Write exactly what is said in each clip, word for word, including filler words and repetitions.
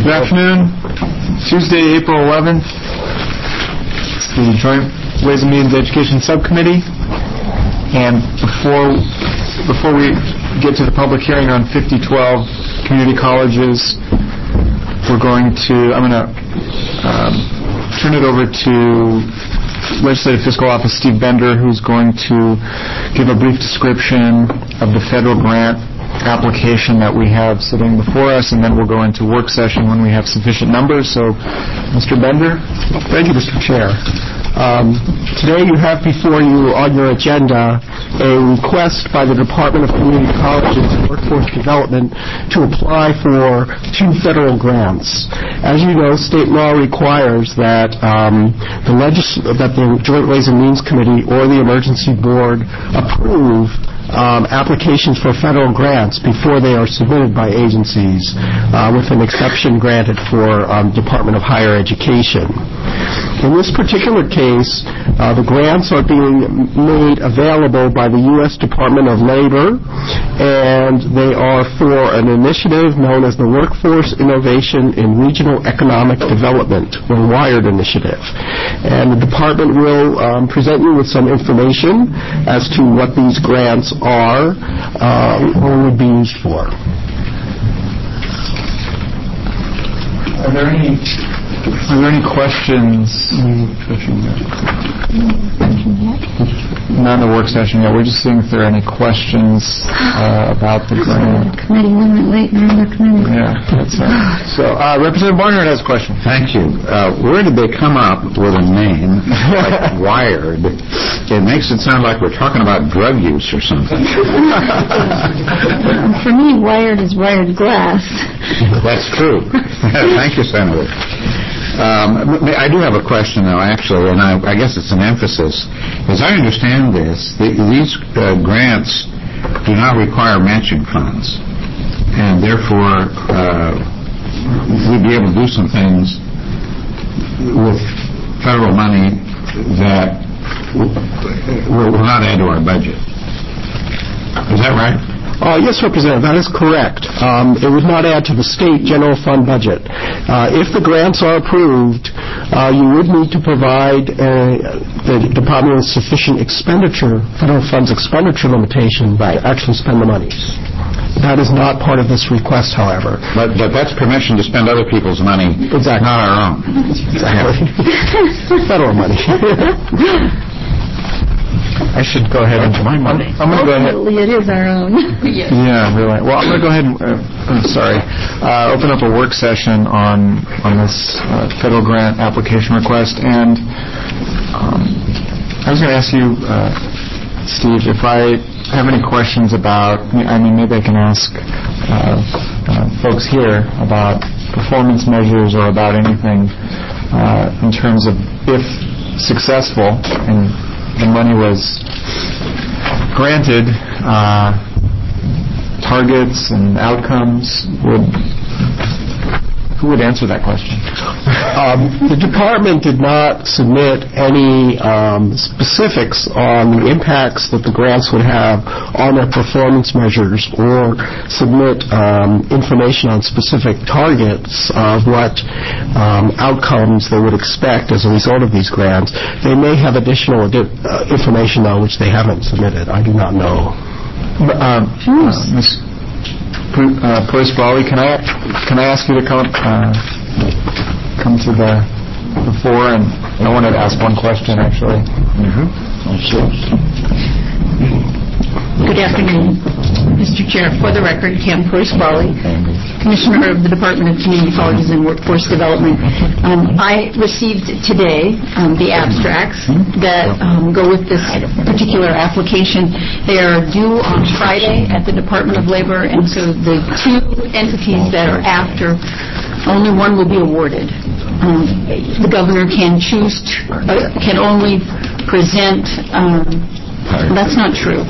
Good afternoon. Tuesday, April eleventh. It's the Joint Ways and Means Education Subcommittee. And before before we get to the public hearing on fifty twelve community colleges, we're going to, I'm going to um, turn it over to Legislative Fiscal Office Steve Bender, who's going to give a brief description of the federal grant application that we have sitting before us, and then we'll go into work session when we have sufficient numbers. So, Mister Bender. Thank you, Mister Chair. Um, today you have before you on your agenda a request by the Department of Community Colleges and Workforce Development to apply for two federal grants. As you know, state law requires that um, the legis- that the Joint Ways and Means Committee or the Emergency Board approve Um, applications for federal grants before they are submitted by agencies, uh, with an exception granted for um, Department of Higher Education. In this particular case, uh, the grants are being made available by the U S Department of Labor, and they are for an initiative known as the Workforce Innovation in Regional Economic Development, or WIRED initiative. And the department will um, present you with some information as to what these grants are uh, or would be used for. Are there any Are there any questions? Not in the work session yet. We're just seeing if there are any questions uh, about the grant. Committee we went late in another committee. Yeah, that's right. So, uh, Representative Barnard has a question. Thank you. Uh, where did they come up with a name like WIRED? It makes it sound like we're talking about drug use or something. For me, wired is wired glass. That's true. Thank you, Senator. Um, I do have a question, though, actually, and I, I guess it's an emphasis. As I understand this, the, these uh, grants do not require matching funds, and therefore uh, we'd be able to do some things with federal money that will, will not add to our budget. Is that right? Uh, yes, Representative, that is correct. Um, it would not add to the state general fund budget. Uh, if the grants are approved, uh, you would need to provide uh, the department with sufficient expenditure, federal funds expenditure limitation right. to actually spend the monies. That is not part of this request, however. But, but that's permission to spend other people's money, exactly. not our own. Exactly. Federal money. I should go ahead and my money. I'm going to go ahead. Ultimately, it is our own. Yes. Yeah, really. Well, I'm going to go ahead and uh, I'm sorry, uh, open up a work session on on this uh, federal grant application request, and um, I was going to ask you, uh, Steve, if I have any questions about. I mean, maybe I can ask uh, uh, folks here about performance measures or about anything uh, in terms of if successful and the money was granted, uh, targets and outcomes would, who would answer that question? Um, the department did not submit any um, specifics on the impacts that the grants would have on their performance measures, or submit um, information on specific targets of what um, outcomes they would expect as a result of these grants. They may have additional adi- uh, information, though, which they haven't submitted. I do not know. Um, uh, Miz Uh, Police Brawley, can I can I ask you to come uh, come to the, the fore? And I wanted to ask one question, actually. Mm-hmm. Good afternoon, Mister Chair. For the record, Cam Police Brawley, Commissioner of the Department of Community Colleges and Workforce Development. Um, I received today um, the abstracts that um, go with this particular application. They are due on Friday at the Department of Labor, and so the two entities that are after, only one will be awarded. Um, the governor can choose to, uh, can only present. Um, that's not true.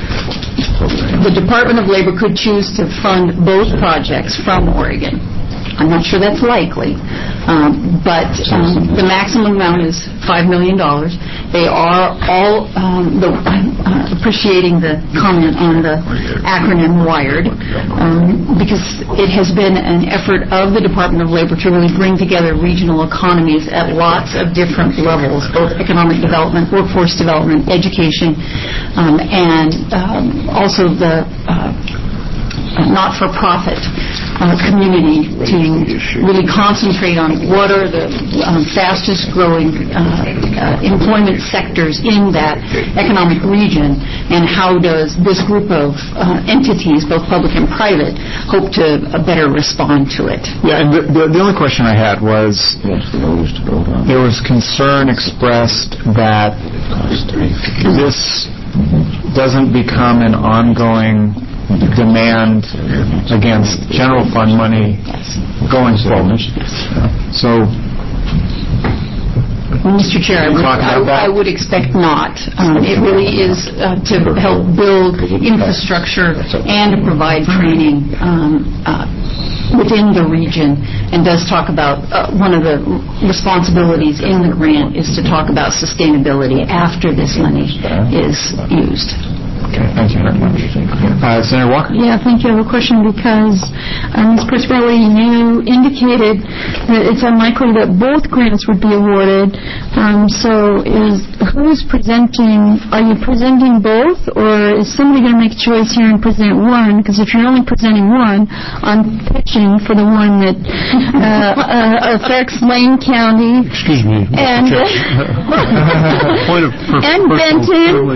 The Department of Labor could choose to fund both projects from Oregon. I'm not sure that's likely, um, but um, the maximum amount is five million dollars. They are all um, the, uh, appreciating the comment on the acronym WIRED, um, because it has been an effort of the Department of Labor to really bring together regional economies at lots of different levels, both economic development, workforce development, education, um, and um, also the uh, not-for-profit uh, community to really concentrate on what are the um, fastest-growing uh, uh, employment sectors in that economic region, and how does this group of uh, entities, both public and private, hope to uh, better respond to it. Yeah, and the, the, the only question I had was there was concern expressed that this doesn't become an ongoing demand against general fund money going forward. So, well, Mister Chair, I would, I, I would expect not. Um, it really is uh, to help build infrastructure and to provide training um, uh, within the region, and does talk about uh, one of the responsibilities in the grant is to talk about sustainability after this money is used. Okay, thank you very much. Uh, Senator Walker? Yeah, thank you. I have a question because, um, Miz Prisbarelli, you indicated that it's unlikely that both grants would be awarded. Um, so is who's presenting? Are you presenting both, or is somebody going to make a choice here and present one? Because if you're only presenting one, I'm pitching for the one that uh, uh, affects Lane County. Excuse me. And, Point of per- and Benton.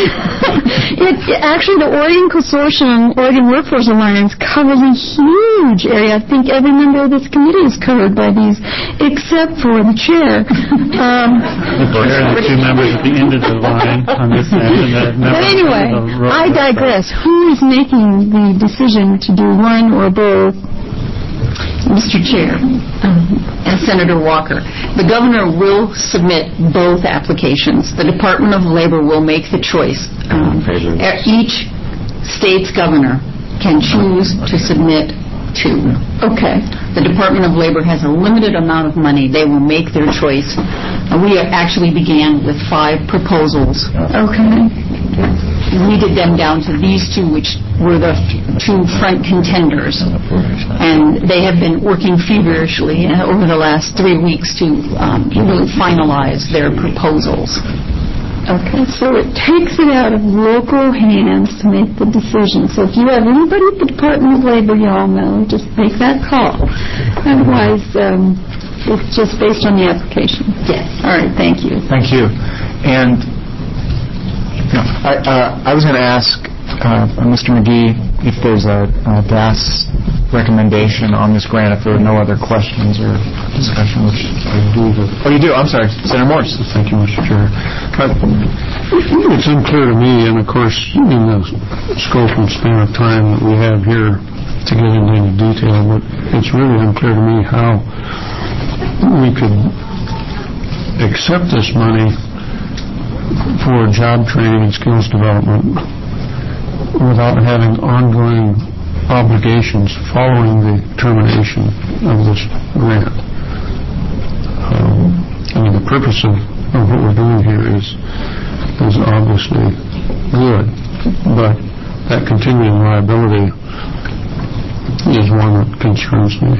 It, actually, the Oregon Consortium, Oregon Workforce Alliance, covers a huge area. I think every member of this committee is covered by these, except for the chair. Um, the chair and the two members at the end of the line on this end. And but anyway, I digress. Who is making the decision to do one or both? Mister Chair, um, and Senator Walker, the governor will submit both applications. The Department of Labor will make the choice. Um, each state's governor can choose to submit two. Okay. The Department of Labor has a limited amount of money. They will make their choice. Uh, we actually began with five proposals. Okay. Weeded them down to these two, which were the two front contenders. And they have been working feverishly uh, over the last three weeks to um, really finalize their proposals. Okay, so it takes it out of local hands to make the decision. So if you have anybody at the Department of Labor you all know, just make that call. Otherwise, um, it's just based on the application. Yes. All right, thank you. Thank you. And no, I, uh, I was going to ask uh, Mister McGee if there's a, a D A S recommendation on this grant, if there are no other questions or discussion. Which I do. Oh, you do? I'm sorry. Senator Morse. Thank you, Mister Chair. Uh, it's unclear to me, and of course, in the scope and span of time that we have here to get into any detail, but it's really unclear to me how we could accept this money for job training and skills development without having ongoing obligations following the termination of this grant. Um, I mean, the purpose of, of what we're doing here is is obviously good, but that continuing liability is one that concerns me.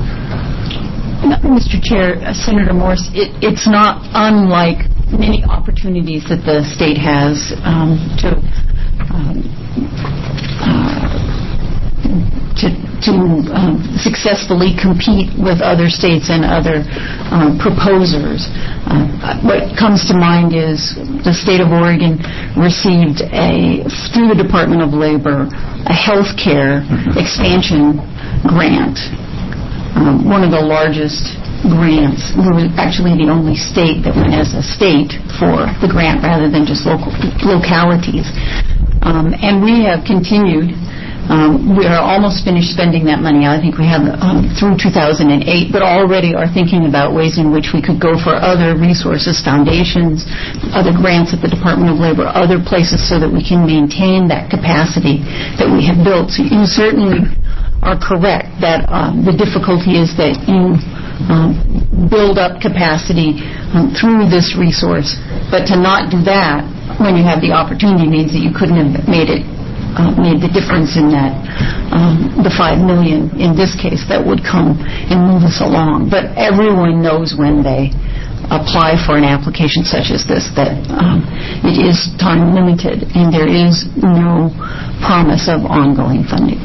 Mister Chair, uh, Senator Morse, it, it's not unlike many opportunities that the state has um, to um, uh, to, to um, successfully compete with other states and other um, proposers. Uh, what comes to mind is the state of Oregon received a, through the Department of Labor, a health care expansion grant. Um, one of the largest grants. We were actually the only state that went as a state for the grant rather than just local localities. Um, and we have continued. Um, we are almost finished spending that money. I think we have um, through two thousand eight, but already are thinking about ways in which we could go for other resources, foundations, other grants at the Department of Labor, other places so that we can maintain that capacity that we have built. So you certainly are correct, that um, the difficulty is that you um, build up capacity um, through this resource. But to not do that when you have the opportunity means that you couldn't have made it Uh, made the difference in that, um, the five million in this case that would come and move us along. But everyone knows when they apply for an application such as this that um, it is time limited and there is no promise of ongoing funding.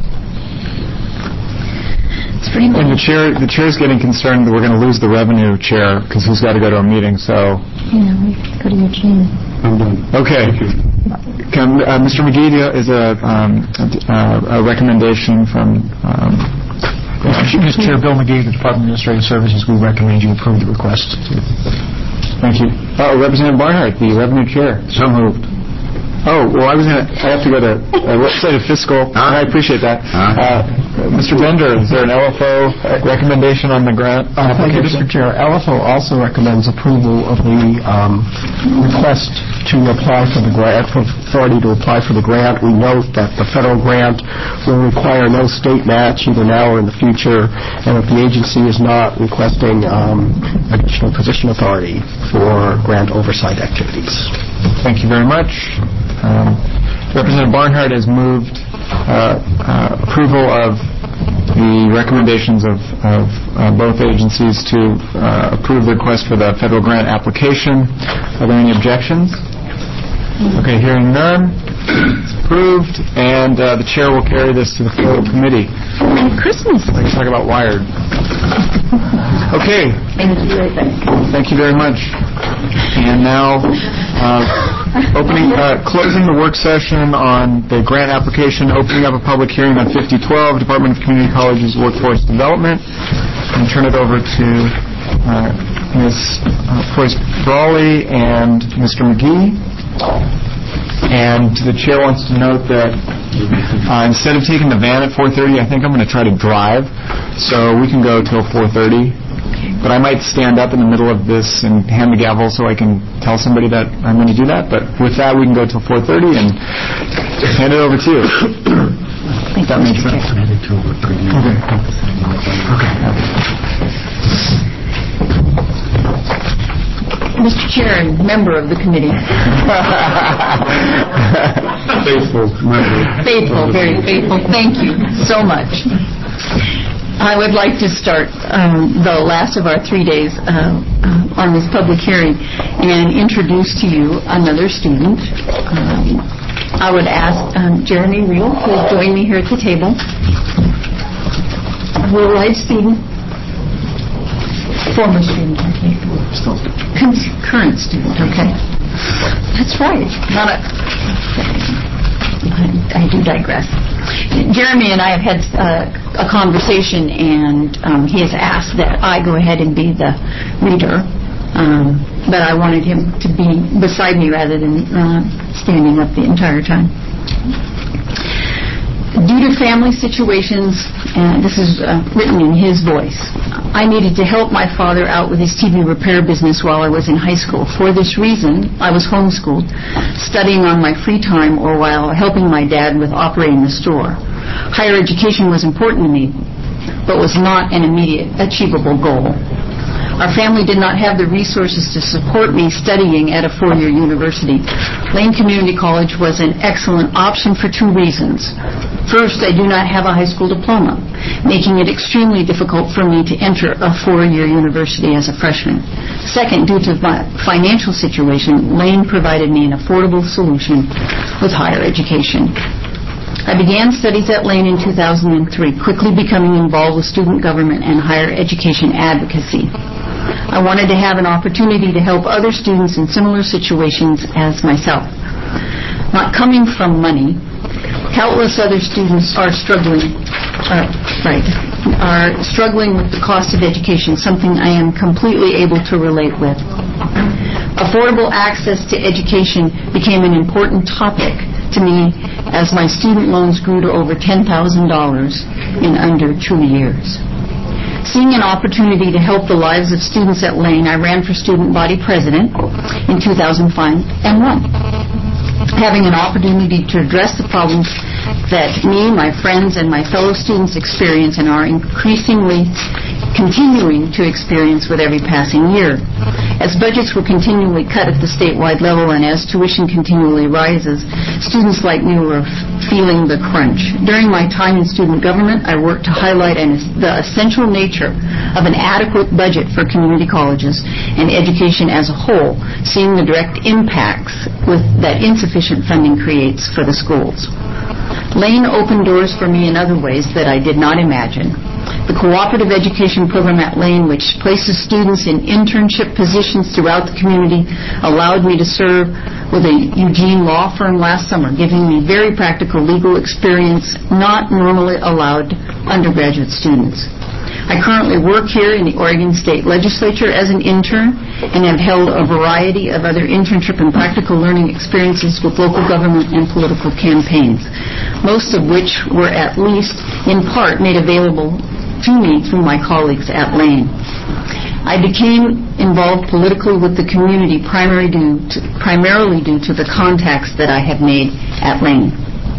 It's pretty much. And the chair, the chair's getting concerned that we're going to lose the revenue chair because he's got to go to a meeting. So. Yeah, we go to Eugene. I'm done. Okay. Can, uh, Mister McGee, is a, um, a, a recommendation from... Um, Mister Chair, Bill McGee, the Department of Administrative Services, we recommend you approve the request. Thank you. Oh, Representative Barnhart, the Revenue Chair. So moved. Oh, well, I was going to... I have to go to uh, legislative fiscal. Huh? I appreciate that. Huh? Uh, Mister Bender, is there an L F O recommendation on the grant Uh, thank you, application? Mister Chair. L F O also recommends approval of the um, request to apply for the grant, for authority to apply for the grant. We note that the federal grant will require no state match either now or in the future, and if the agency is not requesting um, additional position authority for grant oversight activities. Thank you very much. Um, Representative Barnhart has moved uh, uh, approval of the recommendations of, of uh, both agencies to uh, approve the request for the federal grant application. Are there any objections? Okay, hearing none. It's approved, and uh, the chair will carry this to the full committee. Merry Christmas. Let's talk about Wired. Okay. Thank you very much. Thank you very much. And now, uh, opening, uh, closing the work session on the grant application, opening up a public hearing on fifty twelve, Department of Community Colleges Workforce Development, and turn it over to uh, Miz Preuss-Brawley and Mister McGee. And the chair wants to note that uh, instead of taking the van at four thirty, I think I'm going to try to drive, so we can go till four thirty. But I might stand up in the middle of this and hand the gavel so I can tell somebody that I'm going to do that. But with that, we can go till four thirty and hand it over to you. If that makes sense. Okay. Okay. Mister Chair and member of the committee. Faithful member. Faithful, very faithful. Thank you so much. I would like to start um, the last of our three days uh, uh, on this public hearing and introduce to you another student. Um, I would ask um, Jeremy Reel to join me here at the table. Will-Ride student. Former student, okay. Con- current student, okay. That's right. Not a, I, I do digress. Jeremy and I have had uh, a conversation, and um, he has asked that I go ahead and be the reader, um, but I wanted him to be beside me rather than uh, standing up the entire time. Due to family situations, and this is uh, written in his voice, I needed to help my father out with his T V repair business while I was in high school. For this reason, I was homeschooled, studying on my free time or while helping my dad with operating the store. Higher education was important to me, but was not an immediate achievable goal. Our family did not have the resources to support me studying at a four-year university. Lane Community College was an excellent option for two reasons. First, I do not have a high school diploma, making it extremely difficult for me to enter a four-year university as a freshman. Second, due to my financial situation, Lane provided me an affordable solution with higher education. I began studies at Lane in two thousand three, quickly becoming involved with student government and higher education advocacy. I wanted to have an opportunity to help other students in similar situations as myself. Not coming from money, countless other students are struggling, uh, right, are struggling with the cost of education, something I am completely able to relate with. Affordable access to education became an important topic to me as my student loans grew to over ten thousand dollars in under two years. Seeing an opportunity to help the lives of students at Lane, I ran for student body president in two thousand five and won. Having an opportunity to address the problems that me, my friends, and my fellow students experience and are increasingly continuing to experience with every passing year. As budgets were continually cut at the statewide level and as tuition continually rises, students like me were feeling the crunch. During my time in student government, I worked to highlight an, the essential nature of an adequate budget for community colleges and education as a whole, seeing the direct impacts with, that insufficient funding creates for the schools. Lane opened doors for me in other ways that I did not imagine. The cooperative education program at Lane, which places students in internship positions throughout the community, allowed me to serve with a Eugene law firm last summer, giving me very practical legal experience not normally allowed undergraduate students. I currently work here in the Oregon State Legislature as an intern and have held a variety of other internship and practical learning experiences with local government and political campaigns, most of which were at least in part made available to me through my colleagues at Lane. I became involved politically with the community primarily due to, primarily due to the contacts that I have made at Lane.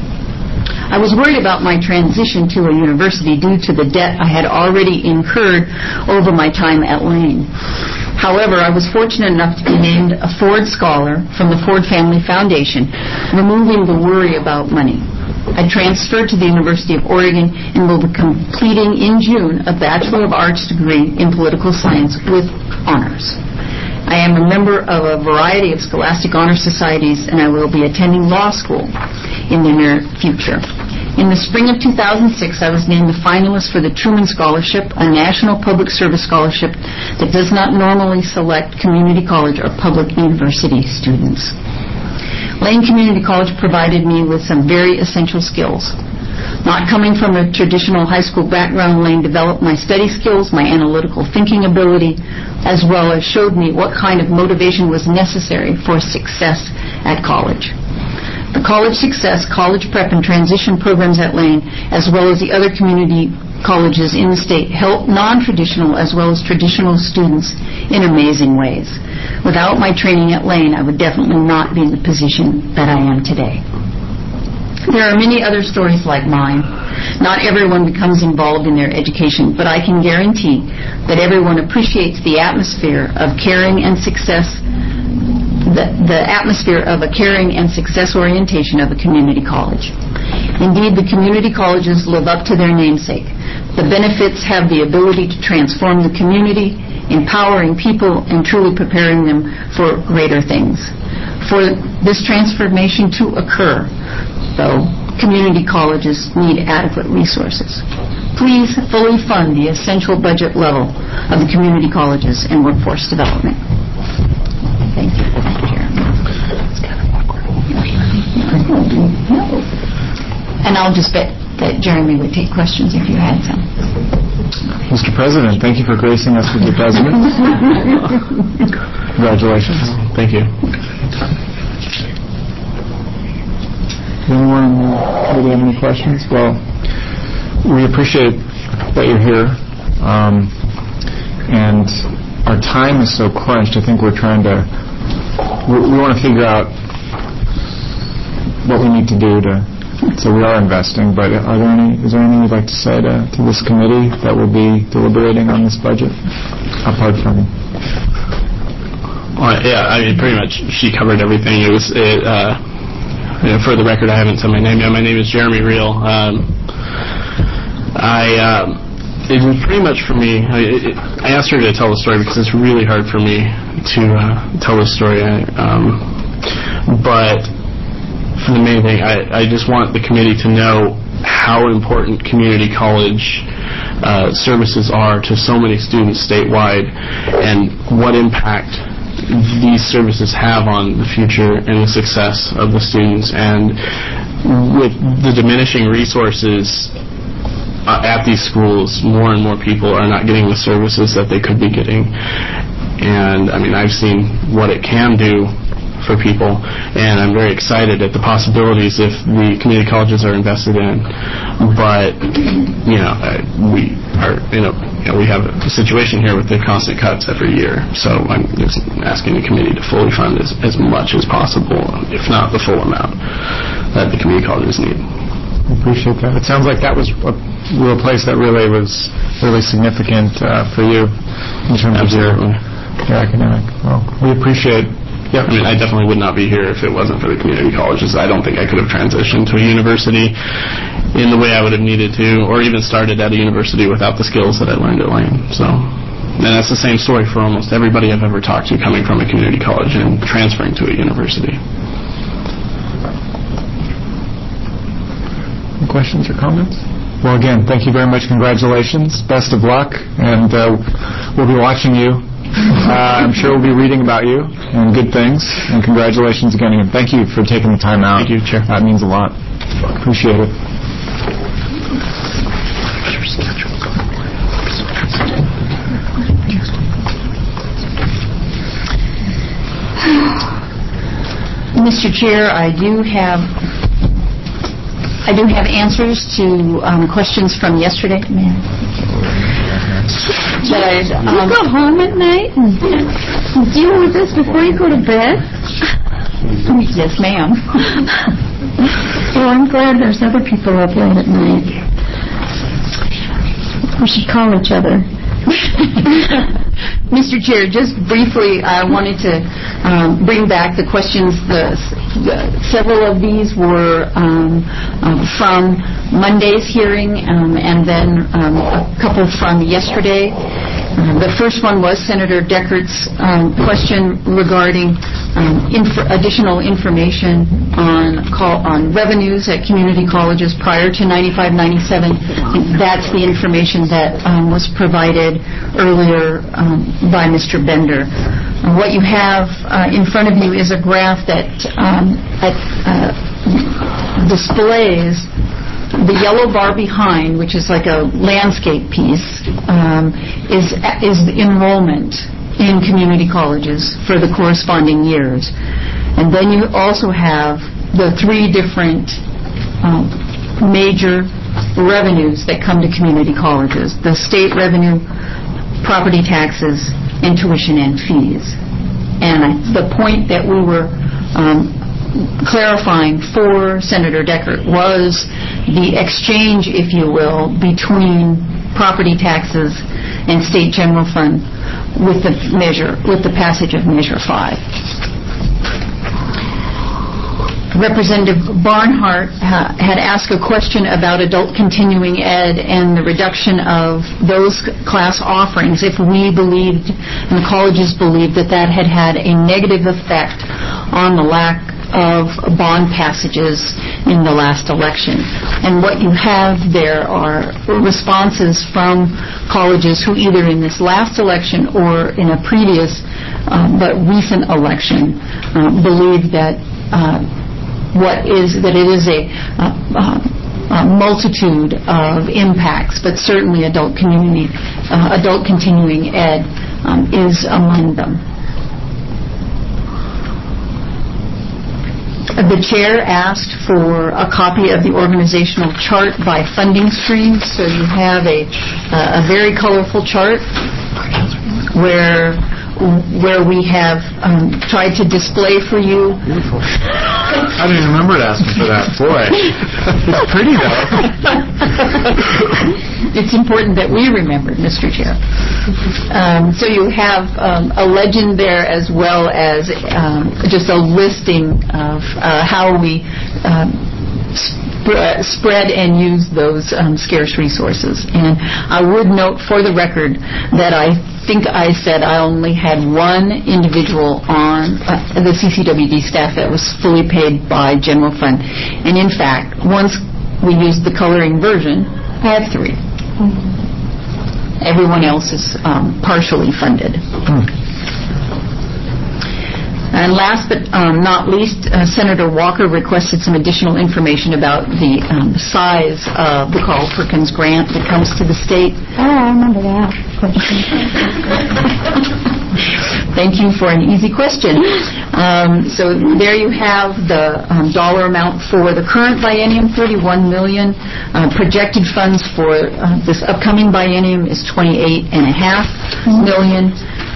I was worried about my transition to a university due to the debt I had already incurred over my time at Lane. However, I was fortunate enough to be named a Ford Scholar from the Ford Family Foundation, removing the worry about money. I transferred to the University of Oregon and will be completing in June a Bachelor of Arts degree in political science with honors. I am a member of a variety of scholastic honor societies, and I will be attending law school in the near future. In the spring of two thousand six, I was named the finalist for the Truman Scholarship, a national public service scholarship that does not normally select community college or public university students. Lane Community College provided me with some very essential skills. Not coming from a traditional high school background, Lane developed my study skills, my analytical thinking ability, as well as showed me what kind of motivation was necessary for success at college. The College Success, College Prep, and Transition programs at Lane, as well as the other community colleges in the state, help non-traditional as well as traditional students in amazing ways. Without my training at Lane, I would definitely not be in the position that I am today. There are many other stories like mine. Not everyone becomes involved in their education, but I can guarantee that everyone appreciates the atmosphere of caring and success, the, the atmosphere of a caring and success orientation of a community college. Indeed, the community colleges live up to their namesake. The benefits have the ability to transform the community, empowering people and truly preparing them for greater things. For this transformation to occur, though, community colleges need adequate resources. Please fully fund the essential budget level of the community colleges and workforce development. Thank you. Thank you, Jeremy. No. And I'll just bet that Jeremy would take questions if you had some. Mister President, thank you for gracing us with your president. Congratulations. Thank you. Anyone really have any questions? Well, we appreciate that you're here, um, and our time is so crunched. I think we're trying to, we, we want to figure out what we need to do to, so we are investing. But are there any? Is there anything you'd like to say to, to this committee that will be deliberating on this budget, apart from? Well, yeah, I mean, pretty much she covered everything. It was it. Uh, You know, for the record, I haven't said my name yet. My name is Jeremy Reel. Um, I, um, it was pretty much for me, I, it, I asked her to tell the story because it's really hard for me to uh, tell the story. I, um, but for the main thing, I, I just want the committee to know how important community college uh, services are to so many students statewide and what impact these services have on the future and the success of the students. And with the diminishing resources uh, at these schools, more and more people are not getting the services that they could be getting. And I mean, I've seen what it can do for people, and I'm very excited at the possibilities if the community colleges are invested in. But you know, uh, we are you know, you know we have a situation here with the constant cuts every year. So I'm just asking the committee to fully fund as, as much as possible, if not the full amount that the community colleges need. Appreciate that. It sounds like that was a real place that really was really significant uh, for you in terms Absolutely. of your, your academic. Well, we appreciate. Yeah, I mean, I definitely would not be here if it wasn't for the community colleges. I don't think I could have transitioned to a university in the way I would have needed to, or even started at a university without the skills that I learned at Lane. So, and that's the same story for almost everybody I've ever talked to coming from a community college and transferring to a university. Any questions or comments? Well, again, thank you very much. Congratulations. Best of luck. And uh, we'll be watching you. Uh, I'm sure we'll be reading about you and good things. And congratulations again. And thank you for taking the time out. Thank you, Chair. That means a lot. Appreciate it. Mister Chair, I do have I do have answers to um, questions from yesterday. That I, Do you um, go home at night and deal with this before you go to bed? Yes, ma'am. Well, I'm glad there's other people up late at night. We should call each other. Mister Chair, just briefly, I wanted to um, bring back the questions. The, the, several of these were um, um, from Monday's hearing, um, and then um, a couple from yesterday. Uh, the first one was Senator Deckert's um, question regarding um, inf- additional information on call on revenues at community colleges prior to ninety-five ninety-seven. That's the information that um, was provided earlier um, by Mister Bender. Uh, what you have uh, in front of you is a graph that um, at, uh, displays the yellow bar behind, which is like a landscape piece, um, is is the enrollment in community colleges for the corresponding years. And then you also have the three different um, major revenues that come to community colleges: the state revenue, property taxes, and tuition and fees. And I, the point that we were um, clarifying for Senator Deckert was the exchange, if you will, between property taxes and state general fund with the measure, with the passage of Measure five. Representative Barnhart uh, had asked a question about adult continuing ed and the reduction of those class offerings if we believed, and the colleges believed, that that had had a negative effect on the lack of bond passages in the last election. And what you have there are responses from colleges who either in this last election or in a previous uh, but recent election uh, believe that uh, what is that it is a, uh, uh, a multitude of impacts, but certainly adult community, uh, adult continuing ed um, is among them. The chair asked for a copy of the organizational chart by funding streams, so you have a uh, a very colorful chart where where we have um, tried to display for you. Beautiful. I didn't remember asking for that. Boy, it's pretty though. It's important that we remember, Mister Chair. Um, so you have um, a legend there as well as um, just a listing of uh, how we um, sp- spread and use those um, scarce resources. And I would note for the record that I think I said I only had one individual on uh, the C C W D staff that was fully paid by general fund. And in fact, once we used the coloring version, I have three. Everyone else is um, partially funded. Hmm. And last but um, not least, uh, Senator Walker requested some additional information about the um, size of the Carl Perkins grant that comes to the state. Oh, I remember that. Thank you for an easy question. Um, so there you have the um, dollar amount for the current biennium, thirty-one million dollars. Uh, projected funds for uh, this upcoming biennium is twenty-eight point five million dollars.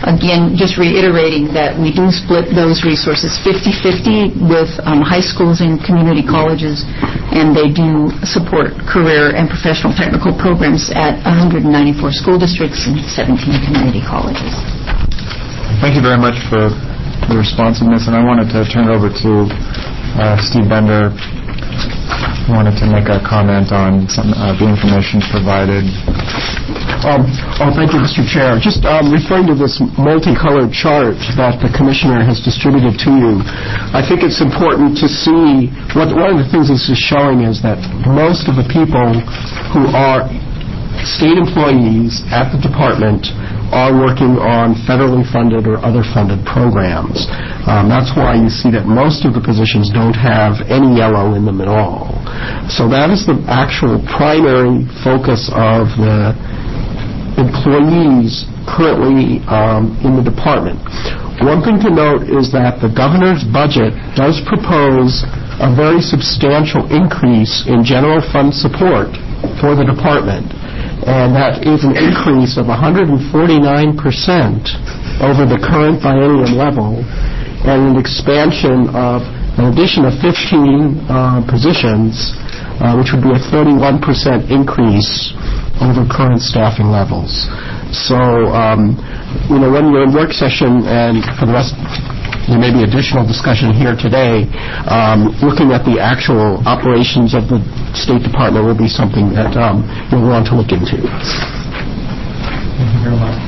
again, just reiterating that we do split those resources fifty-fifty with um, high schools and community colleges, and they do support career and professional technical programs at one hundred ninety-four school districts and seventeen community colleges. Thank you very much for the responsiveness, and I wanted to turn it over to uh, Steve Bender. I wanted to make a comment on some uh, the information provided. Um, oh, thank you, Mister Chair. Just um, referring to this multicolored chart that the Commissioner has distributed to you, I think it's important to see, what, one of the things this is showing is that most of the people who are state employees at the department are working on federally funded or other funded programs. Um, that's why you see that most of the positions don't have any yellow in them at all. So that is the actual primary focus of the employees currently um, in the department. One thing to note is that the governor's budget does propose a very substantial increase in general fund support for the department, and that is an increase of one hundred forty-nine percent over the current biennium level, and an expansion of an addition of fifteen uh, positions, uh, which would be a thirty-one percent increase over current staffing levels. So, um, you know, when we're in work session, and for the rest, there may be additional discussion here today, um, looking at the actual operations of the State Department will be something that um, you'll want to look into. Thank you very much.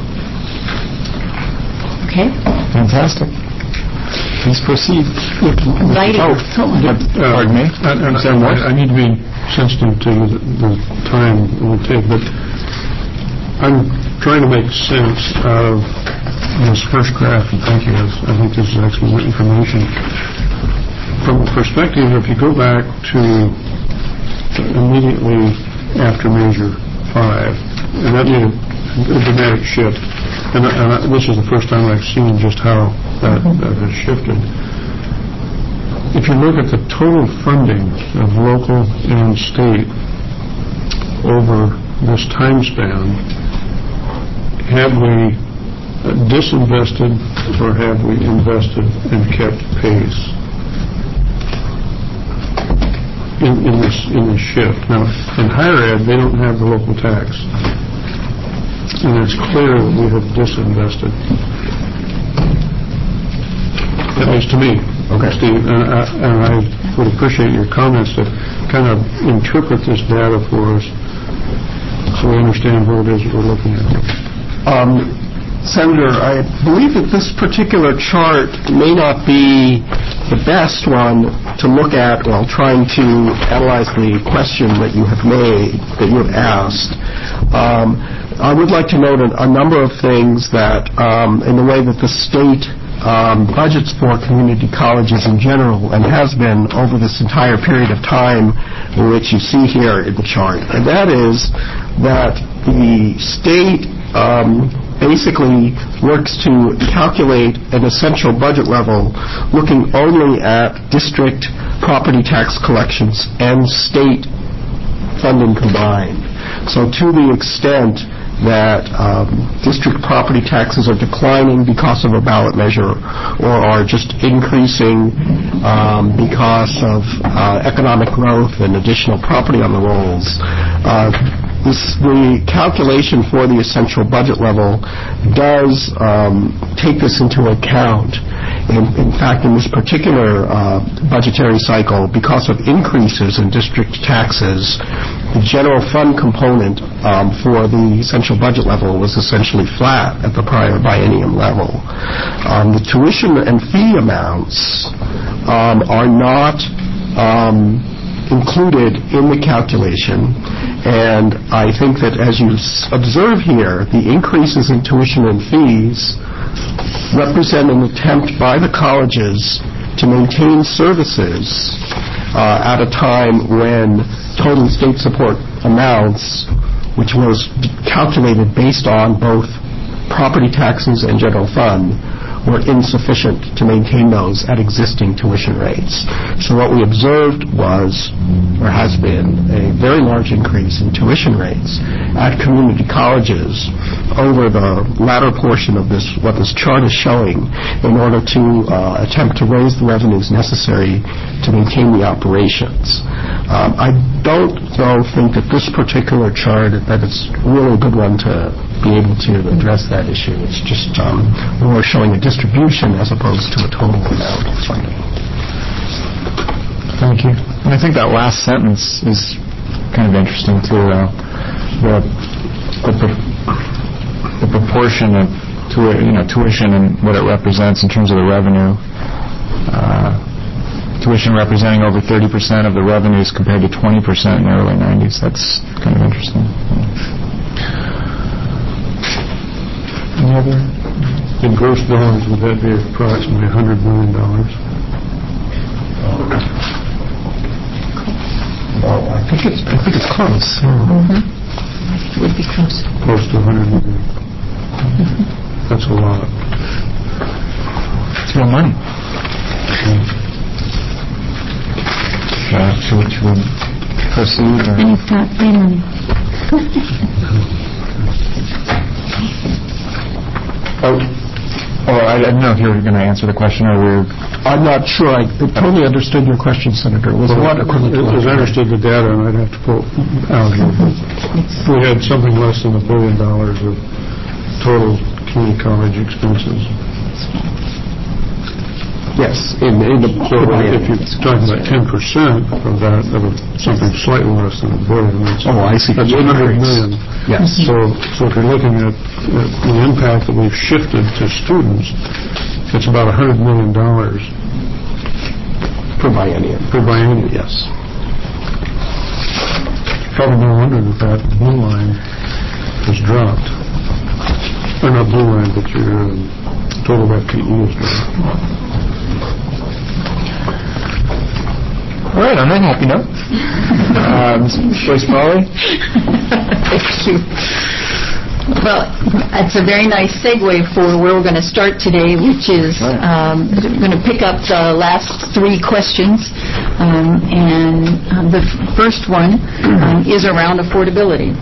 Okay. Fantastic. Please proceed. Lighting. Oh, uh, pardon me? And, and, and I, I need to be sensitive to the, the time it will take, but I'm trying to make sense of this first graph, and thank you. I think this is excellent information. From the perspective, if you go back to immediately after Measure five, and that made a, a dramatic shift, and, and I, this is the first time I've seen just how that, that has shifted. If you look at the total funding of local and state over this time span, have we disinvested or have we invested and kept pace in, in this in this shift? Now, in higher ed, they don't have the local tax, and it's clear that we have disinvested. At least to me, okay, Steve, and I, and I would appreciate your comments to kind of interpret this data for us so we understand what it is that we're looking at. Um, Senator, I believe that this particular chart may not be the best one to look at while trying to analyze the question that you have made, that you have asked. Um, I would like to note a, a number of things that, um, in the way that the state Um, budgets for community colleges in general, and has been over this entire period of time, which you see here in the chart. And that is that the state um, basically works to calculate an essential budget level looking only at district property tax collections and state funding combined. So to the extent that um, district property taxes are declining because of a ballot measure or are just increasing um, because of uh, economic growth and additional property on the rolls, uh, this, the calculation for the essential budget level does um, take this into account. In, in fact, in this particular uh, budgetary cycle, because of increases in district taxes, the general fund component um, for the essential budget level was essentially flat at the prior biennium level. Um, the tuition and fee amounts um, are not um, included in the calculation, and I think that as you s- observe here, the increases in tuition and fees represent an attempt by the colleges to maintain services uh, at a time when total state support amounts, which was calculated based on both property taxes and general fund, were insufficient to maintain those at existing tuition rates. So what we observed was, or has been, a very large increase in tuition rates at community colleges over the latter portion of this, what this chart is showing, in order to uh, attempt to raise the revenues necessary to maintain the operations. Um, I don't, though, think that this particular chart, that it's really a good one to be able to address that issue. It's just um, more showing a distribution as opposed to a total amount of funding. Thank you. And I think that last sentence is kind of interesting, too. Uh, the, the, pro- the proportion of tu- you know, tuition and what it represents in terms of the revenue. Uh, tuition representing over thirty percent of the revenues compared to twenty percent in the early nineties. That's kind of interesting. Any other? In gross dollars, would that be approximately one hundred million dollars? Well, I think it's, I think it's close. Mm-hmm. Would be close. Close to one hundred million dollars. Mm-hmm. That's a lot. It's real money. Uh, should, we, should we proceed? Or? And you've got free money. Oh, oh, I didn't know if you were going to answer the question, or we're... I'm not sure I totally understood your question, Senator. Was Well, what equivalent to as I understood the data, and I'd have to pull out here, but we had something less than a billion dollars of total community college expenses. Yes, in, in the... So if you're talking about ten percent of that, of a, something slightly less than a billion, that's, Oh, I see. that's one hundred million. Yes. So, so if you're looking at, at the impact that we've shifted to students, it's about one hundred million dollars Per biennium. per biennium. Yes. Probably no wonder that that blue line has dropped. Or not blue line, but your um, total F T E has dropped. All right, on that happy note. uh, Miz Boyce-Brawley? Thank you. Well, it's a very nice segue for where we're going to start today, which is um, we're going to pick up the last three questions. Um, and um, the f- first one um, is around affordability.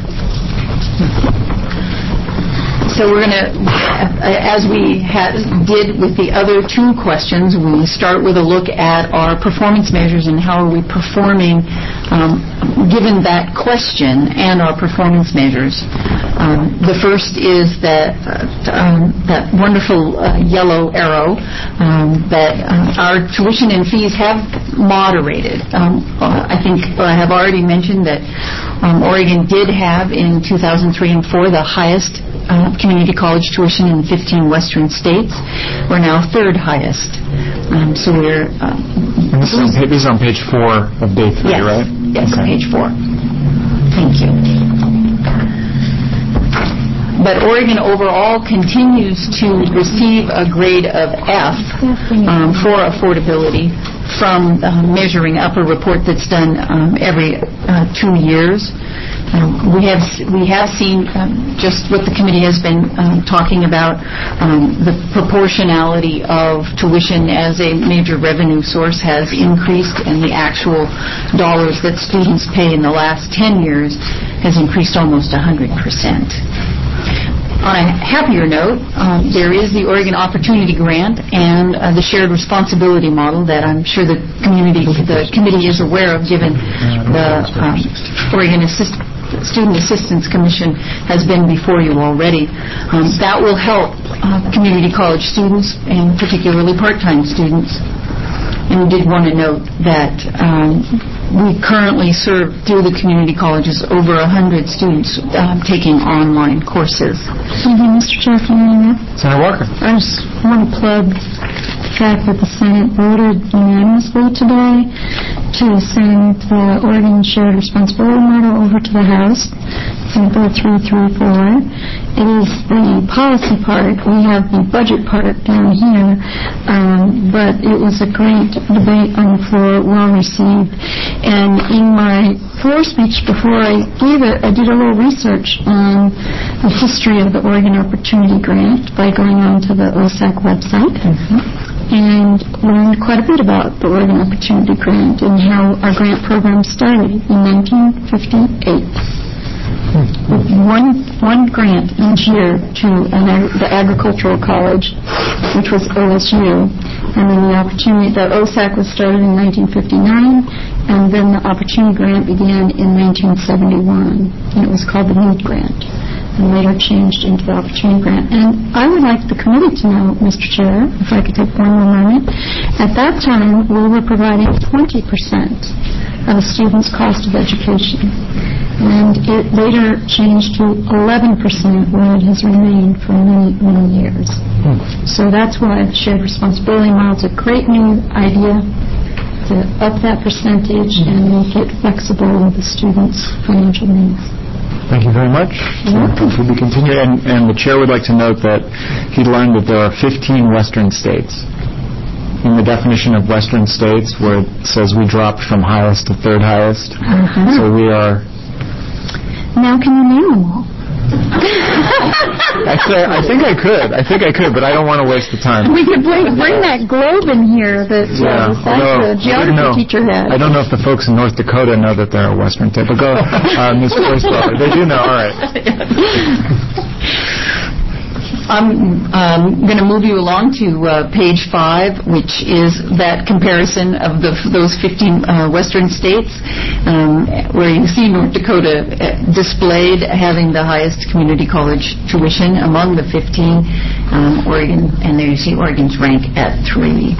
So we're going to, as we ha- did with the other two questions, we start with a look at our performance measures and how are we performing um, given that question and our performance measures. Um, the first is that uh, um, that wonderful uh, yellow arrow um, that uh, our tuition and fees have moderated. Um, uh, I think I have already mentioned that um, Oregon did have in two thousand three and four the highest uh, community college tuition in fifteen Western states. We're now third highest. Um, so we're... Uh, and this, is on, this is on page four of day three, yes, right? Yes, okay. page four. Thank you. But Oregon overall continues to receive a grade of F um, for affordability from uh, measuring up a report that's done um, every uh, two years. Um, we have we have seen um, just what the committee has been um, talking about, um, the proportionality of tuition as a major revenue source has increased, and the actual dollars that students pay in the last ten years has increased almost one hundred percent. On a happier note, um, there is the Oregon Opportunity Grant and uh, the shared responsibility model that I'm sure the community, the committee is aware of, given the um, Oregon Assist- Student Assistance Commission has been before you already. Um, that will help uh, community college students and particularly part-time students. And we did want to note that um, we currently serve through the community colleges over one hundred students um, taking online courses. Thank you, Mister Chair, for doing that. Senator Walker. I just want to plug the fact that the Senate voted unanimously today to send the Oregon Shared Responsibility Model over to the House. sample three three four. It is the policy part. We have the budget part down here, um, but it was a great debate on the floor, well received. And in my floor speech before I gave it, I did a little research on the history of the Oregon Opportunity Grant by going on to the O S A C website. Mm-hmm. And learned quite a bit about the Oregon Opportunity Grant and how our grant program started in nineteen fifty-eight. With one one grant each year to an, the Agricultural College, which was O S U, and then the opportunity, the O S A C was started in nineteen fifty-nine, and then the Opportunity Grant began in nineteen seventy-one, and it was called the Need Grant, and later changed into the Opportunity Grant. And I would like the committee to know, Mister Chair, if I could take one more moment, at that time we were providing twenty percent of a student's cost of education, and it later changed to eleven percent where it has remained for many, many years. Hmm. So that's why the shared responsibility model is a great new idea to up that percentage and make it flexible with the student's financial needs. Thank you very much. We'll be continuing. And, and the chair would like to note that he learned that there are fifteen Western states. In the definition of Western states, where it says we dropped from highest to third highest, uh-huh. So we are... Now can you name them all? Actually, I think I could. I think I could, but I don't want to waste the time. We could bring, bring that globe in here that uh, yeah, the geography teacher had. I don't know if the folks in North Dakota know that they're a Western state, but go, uh, Miz Forrest-Brawley. They do know. All right. I'm um, going to move you along to uh, page five, which is that comparison of the, those fifteen uh, Western states, um, where you see North Dakota displayed having the highest community college tuition among the fifteen, um, Oregon, and there you see Oregon's rank at three.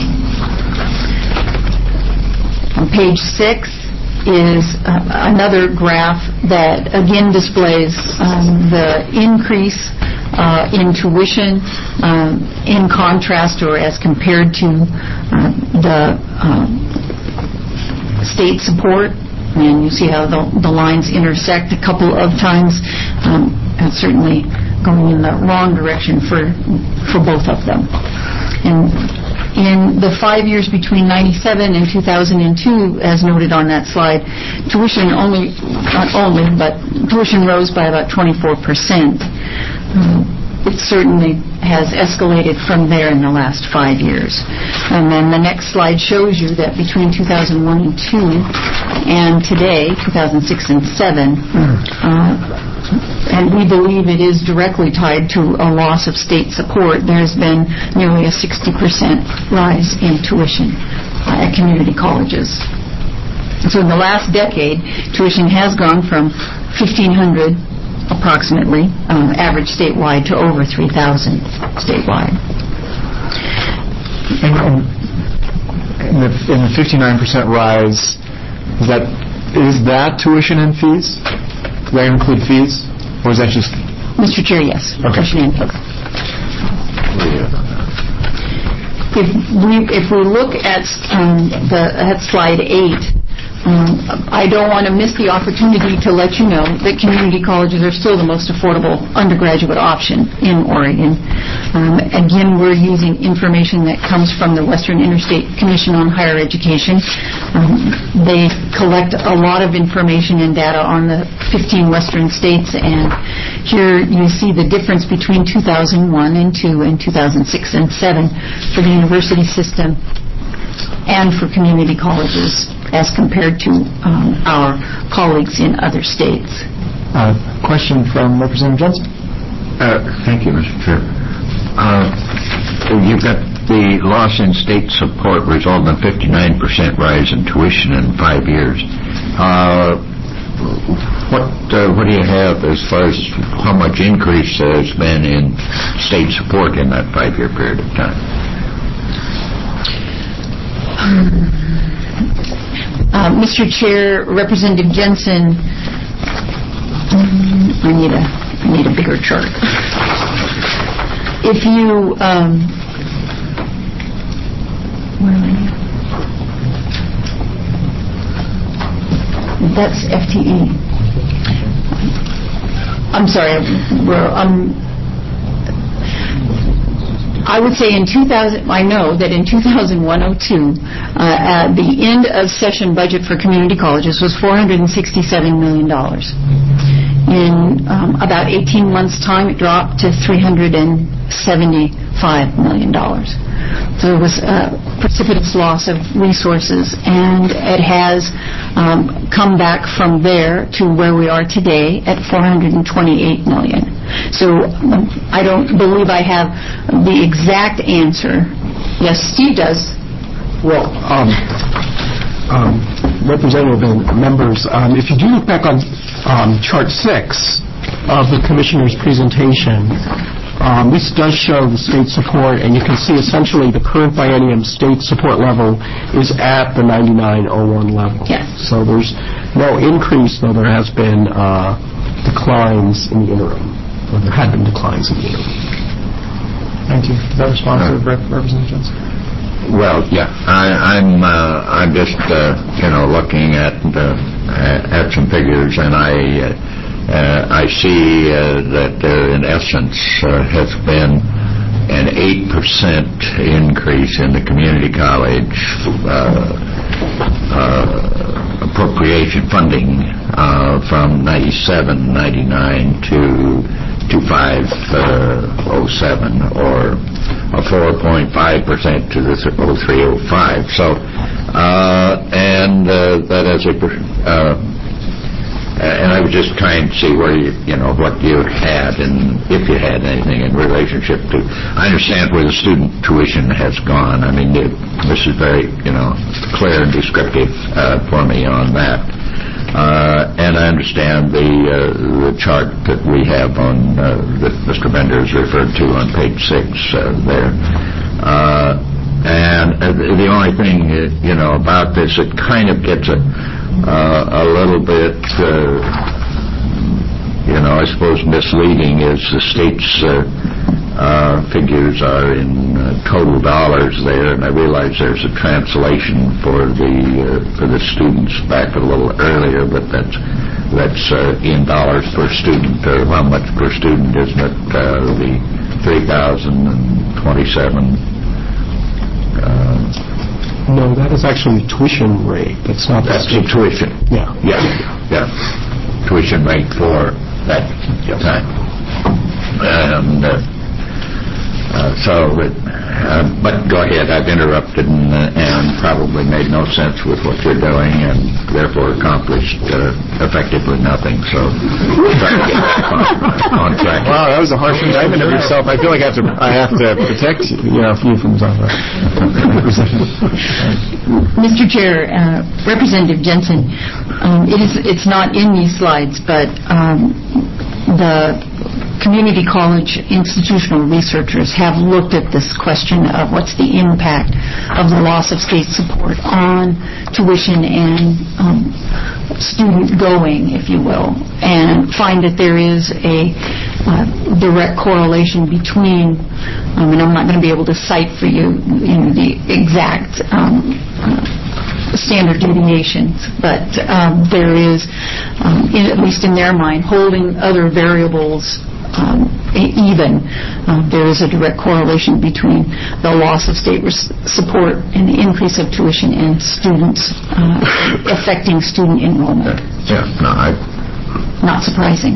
On page six is uh, another graph that again displays um, the increase uh, in tuition um, in contrast or as compared to uh, the um, state support. And you see how the, the lines intersect a couple of times, um, and certainly going in the wrong direction for for both of them. And in the five years between ninety-seven and two thousand two, as noted on that slide, tuition only, not only, but tuition rose by about twenty-four percent. Um, it certainly has escalated from there in the last five years. And then the next slide shows you that between two thousand one and two and today, two thousand six and seven, uh, and we believe it is directly tied to a loss of state support, there has been nearly a sixty percent rise in tuition uh, at community colleges. So in the last decade, tuition has gone from fifteen hundred approximately, um, average statewide, to over three thousand statewide. And, and in, the, in the fifty-nine percent rise, is that is that tuition and fees? Do that include fees, or is that just? Mister Chair, yes. Okay. Tuition and fees. If we if we look at um, the at slide eight. Um, I don't want to miss the opportunity to let you know that community colleges are still the most affordable undergraduate option in Oregon. Um, again, we're using information that comes from the Western Interstate Commission on Higher Education. Um, they collect a lot of information and data on the fifteen Western states, and here you see the difference between two thousand one and two and two thousand six and seven for the university system and for community colleges as compared to um, our colleagues in other states. Uh, question from Representative Jensen. Uh, thank you, Mister Chair. Uh, you've got the loss in state support resulting in fifty-nine percent rise in tuition in five years. Uh, what uh, what do you have as far as how much increase there's been in state support in that five-year period of time? Uh, Mister Chair, Representative Jensen, I need a I need a bigger chart. If you um, where am I? That's F T E. I'm sorry, we're, um, I would say in two thousand, I know that in two thousand one oh two, uh, uh, the end of session budget for community colleges was four hundred sixty-seven million dollars. In um, about eighteen months' time, it dropped to three hundred seventy-five million dollars. So it was a precipitous loss of resources, and it has um, come back from there to where we are today at four hundred twenty-eight million dollars. So um, I don't believe I have the exact answer. Yes, Steve does. Well, um, um, Representative and members, um, if you do look back on um, Chart six of the Commissioner's presentation, um, this does show the state support, and you can see essentially the current biennium state support level is at the ninety-nine oh one level. Yes. So there's no increase, though there has been uh, declines in the interim. Or there had been declines in the interim. Thank you. Is that responsive, uh, Representative Johnson? Well, yeah, I, I'm uh, I'm just uh, you know looking at uh, at some figures, and I uh, uh, I see uh, that there in essence uh, has been an eight percent increase in the community college uh, uh, appropriation funding uh, from ninety-seven, ninety-nine to two five oh seven, or a four point five percent to the oh three oh five. So, uh, and uh, that as a, uh, and I was just trying to see where you, you know, what you had and if you had anything in relationship to. I understand where the student tuition has gone. I mean, it, this is very, you know, clear and descriptive uh, for me on that. Uh, and I understand the uh, the chart that we have on uh, that Mister Bender has referred to on page six uh, there. Uh, and uh, the only thing uh, you know about this, it kind of gets a uh, a little bit uh, you know I suppose misleading, is the state's uh, uh, figures are in uh, total dollars there, and I realize there's a translation for the uh, for the students back a little earlier, but that's that's uh, in dollars per student, or how much per student, isn't it? Uh, the three thousand twenty-seven. Uh, no, that is actually tuition rate. That's not that's the tuition. Yeah. Yeah. Yeah. Tuition rate for that time. And. Uh, Uh, so, uh, but go ahead. I've interrupted and, uh, and probably made no sense with what you're doing, and therefore accomplished uh, effectively nothing. So, try to get back on, on track. Wow, that was a harsh indictment of yourself. I feel like I have to, I have to protect you, you know, you from something. Mister Chair, uh, Representative Jensen, um, it is it's not in these slides, but um, the community college institutional researchers have looked at this question of what's the impact of the loss of state support on tuition and um, student going, if you will, and find that there is a uh, direct correlation between, um, and I'm not going to be able to cite for you, you know, the exact um, uh, standard deviations, but um, there is, um, in, at least in their mind, holding other variables Um, even, uh, there is a direct correlation between the loss of state res- support and the increase of tuition and students uh, affecting student enrollment. Yeah, no, I... Not surprising.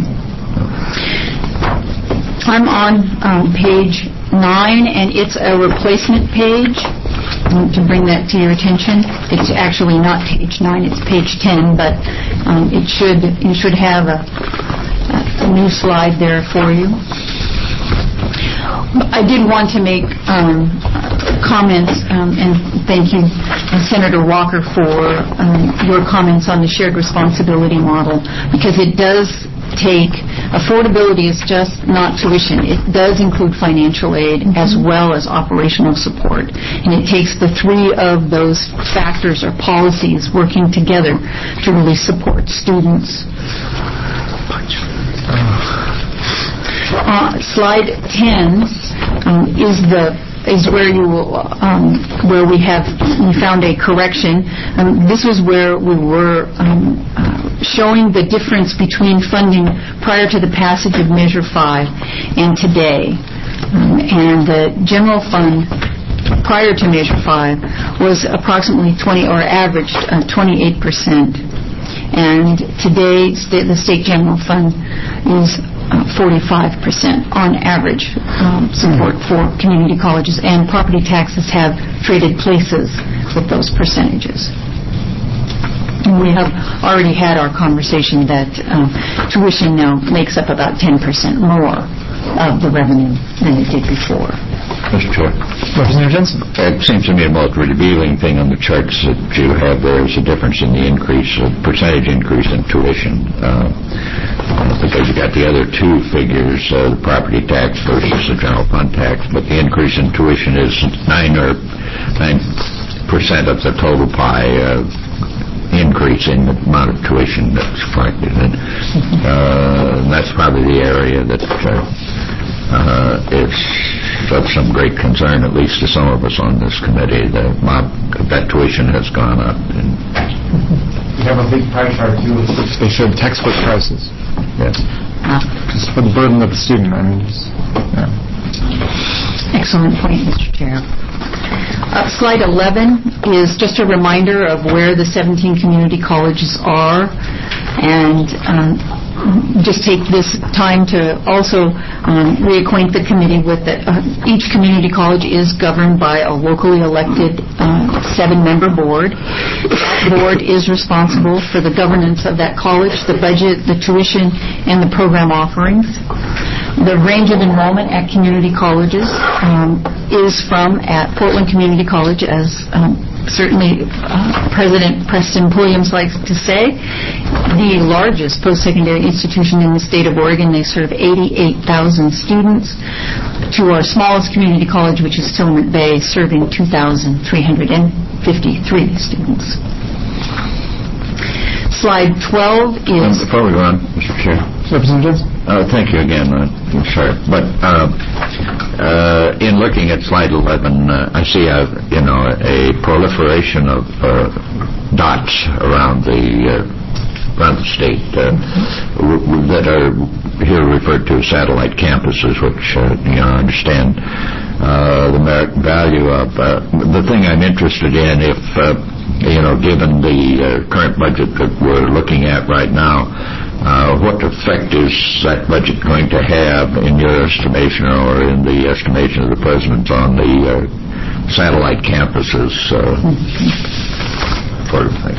I'm on um, page nine, and it's a replacement page. Um, to bring that to your attention, it's actually not page nine; it's page ten. But um, it should you should have a, a new slide there for you. I did want to make um, comments, um, and thank you, uh, Senator Walker, for um, your comments on the shared responsibility model, because it does take, affordability is just not tuition. It does include financial aid as well as operational support. And it takes the three of those factors or policies working together to really support students. Uh, slide ten um, is the is where you um, where we have we found a correction. Um, this was where we were um, uh, showing the difference between funding prior to the passage of Measure five and today. Um, and the general fund prior to Measure five was approximately twenty, or averaged uh, twenty-eight percent. And today, st- the state general fund is uh, forty-five percent on average um, support for community colleges, and property taxes have traded places with those percentages. And we have already had our conversation that uh, tuition now makes up about ten percent more of the revenue than it did before. Mister Chair. Representative Jensen. It seems to me the most revealing thing on the charts that you have there is the difference in the increase, uh, percentage increase in tuition. Uh, because you got the other two figures, uh, the property tax versus the general fund tax, but the increase in tuition is nine or nine percent of the total pie. Uh, increase in the amount of tuition that's collected. And, uh, that's probably the area that uh, uh, is of some great concern, at least to some of us on this committee. The amount of that tuition has gone up. And we have a big pie chart, too, which they showed textbook prices. Yes. Uh, Just for the burden of the student. I mean, just, yeah. Excellent point, Mister Chair. Uh, slide eleven is just a reminder of where the seventeen community colleges are, and um, just take this time to also um, reacquaint the committee with that uh, each community college is governed by a locally elected uh, seven-member board. That board is responsible for the governance of that college, the budget, the tuition, and the program offerings. The range of enrollment at community colleges um, is from, at Portland Community College, as um, certainly uh, President Preston Williams likes to say, the largest post-secondary institution in the state of Oregon. They serve eighty-eight thousand students, to our smallest community college, which is Silmert Bay, serving two thousand three hundred fifty-three students. Slide twelve is... Before we go on, Mister Chair. Representative Jensen. Uh, thank you again, uh, sir. But uh, uh, in looking at slide eleven, uh, I see a you know a proliferation of uh, dots around the uh, around the state uh, w- w- that are here referred to as satellite campuses, which uh, you know I understand uh, the merit and value of. Uh, the thing I'm interested in, if uh, you know, given the uh, current budget that we're looking at right now. Uh, what effect is that budget going to have, in your estimation or in the estimation of the President, on the uh, satellite campuses? Uh, sort of thing.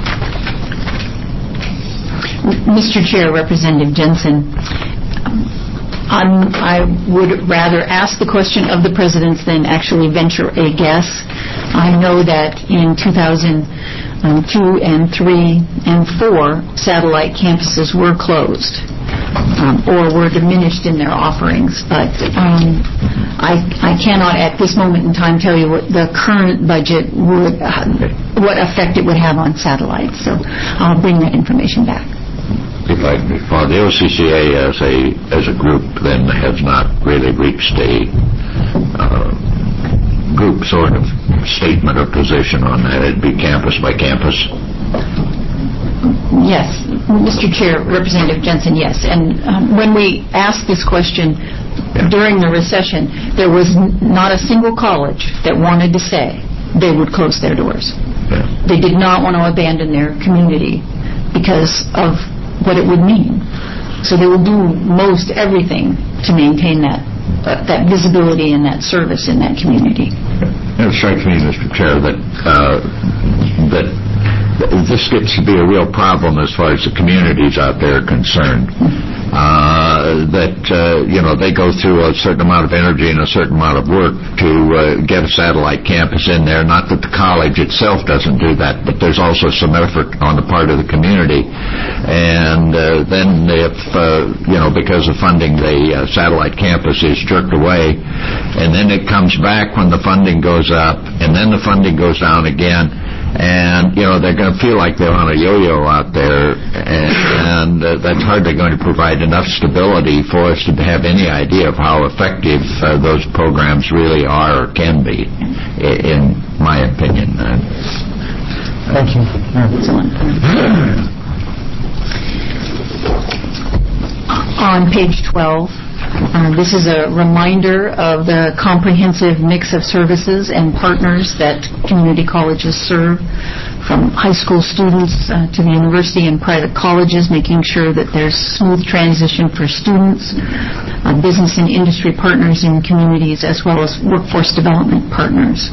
Mister Chair, Representative Jensen, I'm, I would rather ask the question of the President than actually venture a guess. I know that in two thousand two and three and four, satellite campuses were closed um, or were diminished in their offerings, but um, I, I cannot at this moment in time tell you what the current budget would, uh, what effect it would have on satellites. So I'll bring that information back. If I can respond, the O C C A as a as a group then has not really reached a uh, group sort of statement or position on that. It'd be campus by campus. Yes, Mister Chair, Representative Jensen, yes. And um, when we asked this question yeah. during the recession, there was n- not a single college that wanted to say they would close their doors. Yeah. They did not want to abandon their community because of what it would mean. So they will do most everything to maintain that uh, that visibility and that service in that community. It strikes me, Mister Chair, that uh, that this gets to be a real problem as far as the communities out there are concerned. Uh, that, uh, you know, they go through a certain amount of energy and a certain amount of work to uh, get a satellite campus in there. Not that the college itself doesn't do that, but there's also some effort on the part of the community. And uh, then if, uh, you know, because of funding, the uh, satellite campus is jerked away, and then it comes back when the funding goes up, and then the funding goes down again. And, you know, they're going to feel like they're on a yo-yo out there, and, and uh, that's hardly going to provide enough stability for us to have any idea of how effective uh, those programs really are or can be, in my opinion. Uh, Thank you. Excellent. On page twelve, uh, this is a reminder of the comprehensive mix of services and partners that community colleges serve, from high school students uh, to the university and private colleges, making sure that there's smooth transition for students, uh, business and industry partners in communities, as well as workforce development partners.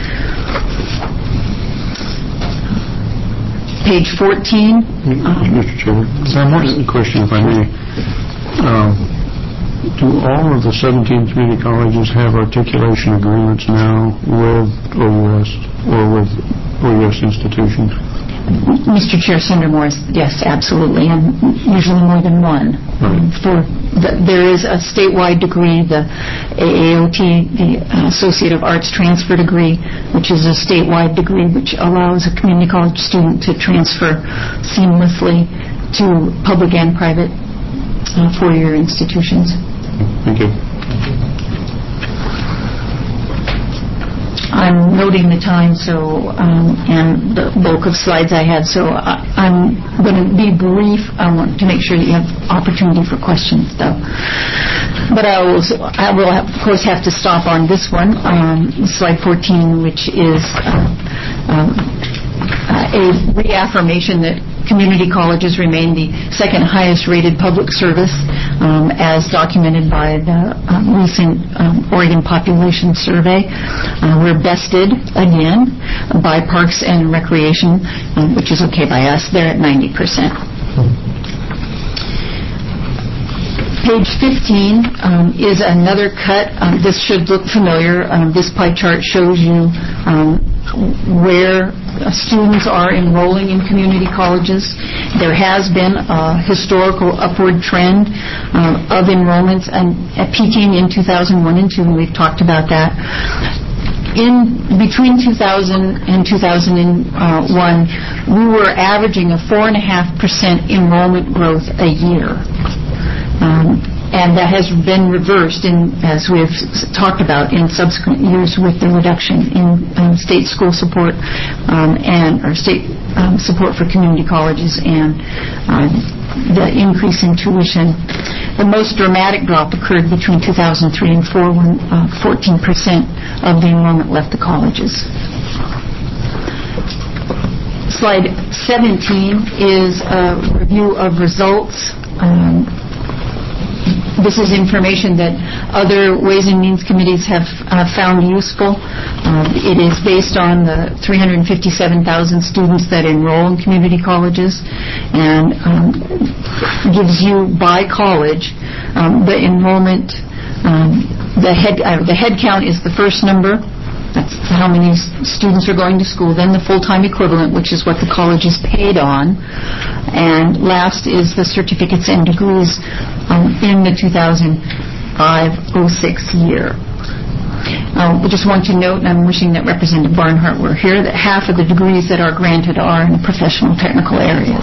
Page fourteen. Uh, Mister Chairman, a question, if I may. Uh, do all of the seventeen community colleges have articulation agreements now with O U S or with O U S institutions? Mister Chair, Senator Morris, yes, absolutely, and usually more than one. Um, for the, there is a statewide degree, the A A O T, the Associate of Arts Transfer Degree, which is a statewide degree which allows a community college student to transfer seamlessly to public and private uh, four-year institutions. Thank you. I'm noting the time, so um, and the bulk of slides I have, so I, I'm going to be brief. I want to make sure that you have opportunity for questions, though. But I will, I will of course have to stop on this one, um, slide fourteen, which is uh, um, uh, a reaffirmation that community colleges remain the second highest rated public service, um, as documented by the um, recent um, Oregon Population Survey. Uh, we're bested again by Parks and Recreation, um, which is okay by us. They're at ninety percent. Page fifteen um, is another cut. Um, this should look familiar. Um, this pie chart shows you um, where uh, students are enrolling in community colleges. There has been a historical upward trend um, of enrollments, and uh, peaking in two thousand one and two. We've talked about that. In between two thousand and two thousand one, we were averaging a four and a half percent enrollment growth a year. Um, and that has been reversed, in, as we have talked about, in subsequent years with the reduction in um, state school support um, and or state um, support for community colleges and uh, the increase in tuition. The most dramatic drop occurred between two thousand three and four, when uh, fourteen percent of the enrollment left the colleges. Slide seventeen is a review of results. Um, This is information that other Ways and Means committees have uh, found useful. Um, it is based on the three hundred fifty-seven thousand students that enroll in community colleges, and um, gives you by college um, the enrollment. Um, the head uh, the head count is the first number. That's how many students are going to school. Then the full-time equivalent, which is what the college is paid on. And last is the certificates and degrees um, in the two thousand five oh six year. Uh, I just want to note, and I'm wishing that Representative Barnhart were here, that half of the degrees that are granted are in the professional technical areas.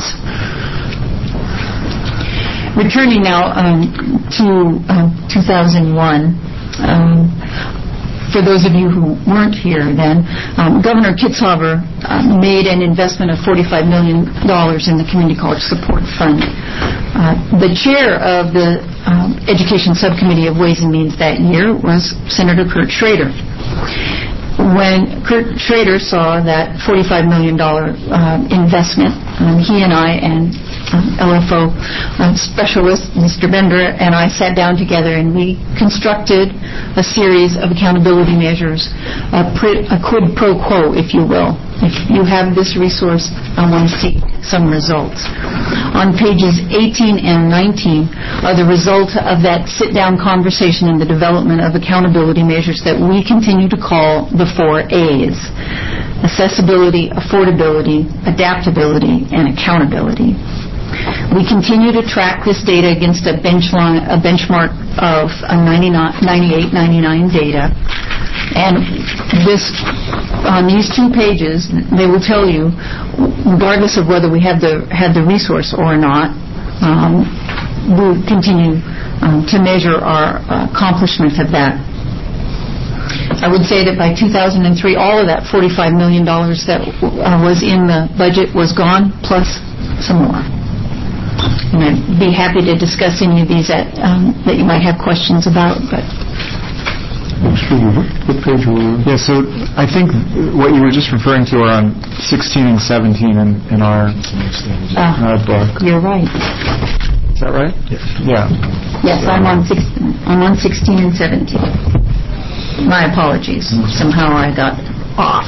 Returning now um, to um, two thousand one, um, for those of you who weren't here then, um, Governor Kitzhaber uh, made an investment of forty-five million dollars in the Community College Support Fund. Uh, the chair of the um, Education Subcommittee of Ways and Means that year was Senator Kurt Schrader. When Kurt Schrader saw that forty-five million dollars uh, investment, um, he and I and um, L F O um, specialist, Mister Bender, and I sat down together and we constructed a series of accountability measures, a, pri- a quid pro quo, if you will. If you have this resource, I want to see some results. On pages eighteen and nineteen are the result of that sit-down conversation and the development of accountability measures that we continue to call the four A's: accessibility, affordability, adaptability, and accountability. We continue to track this data against a benchline, a benchmark of ninety-eight ninety-nine data. And this, on these two pages, they will tell you, regardless of whether we have the had the resource or not, um, we'll continue um, to measure our uh, accomplishment of that. I would say that by two thousand three, all of that forty-five million dollars that uh, was in the budget was gone, plus some more. And I'd be happy to discuss any of these that, um, that you might have questions about. But Excuse me, what, what page are we on? Yeah, so I think what you were just referring to are on sixteen and seventeen in, in our, in our book. You're right. Is that right? Yes. Yeah. Yes, I'm on sixteen, I'm on sixteen and seventeen. My apologies. Somehow I got off.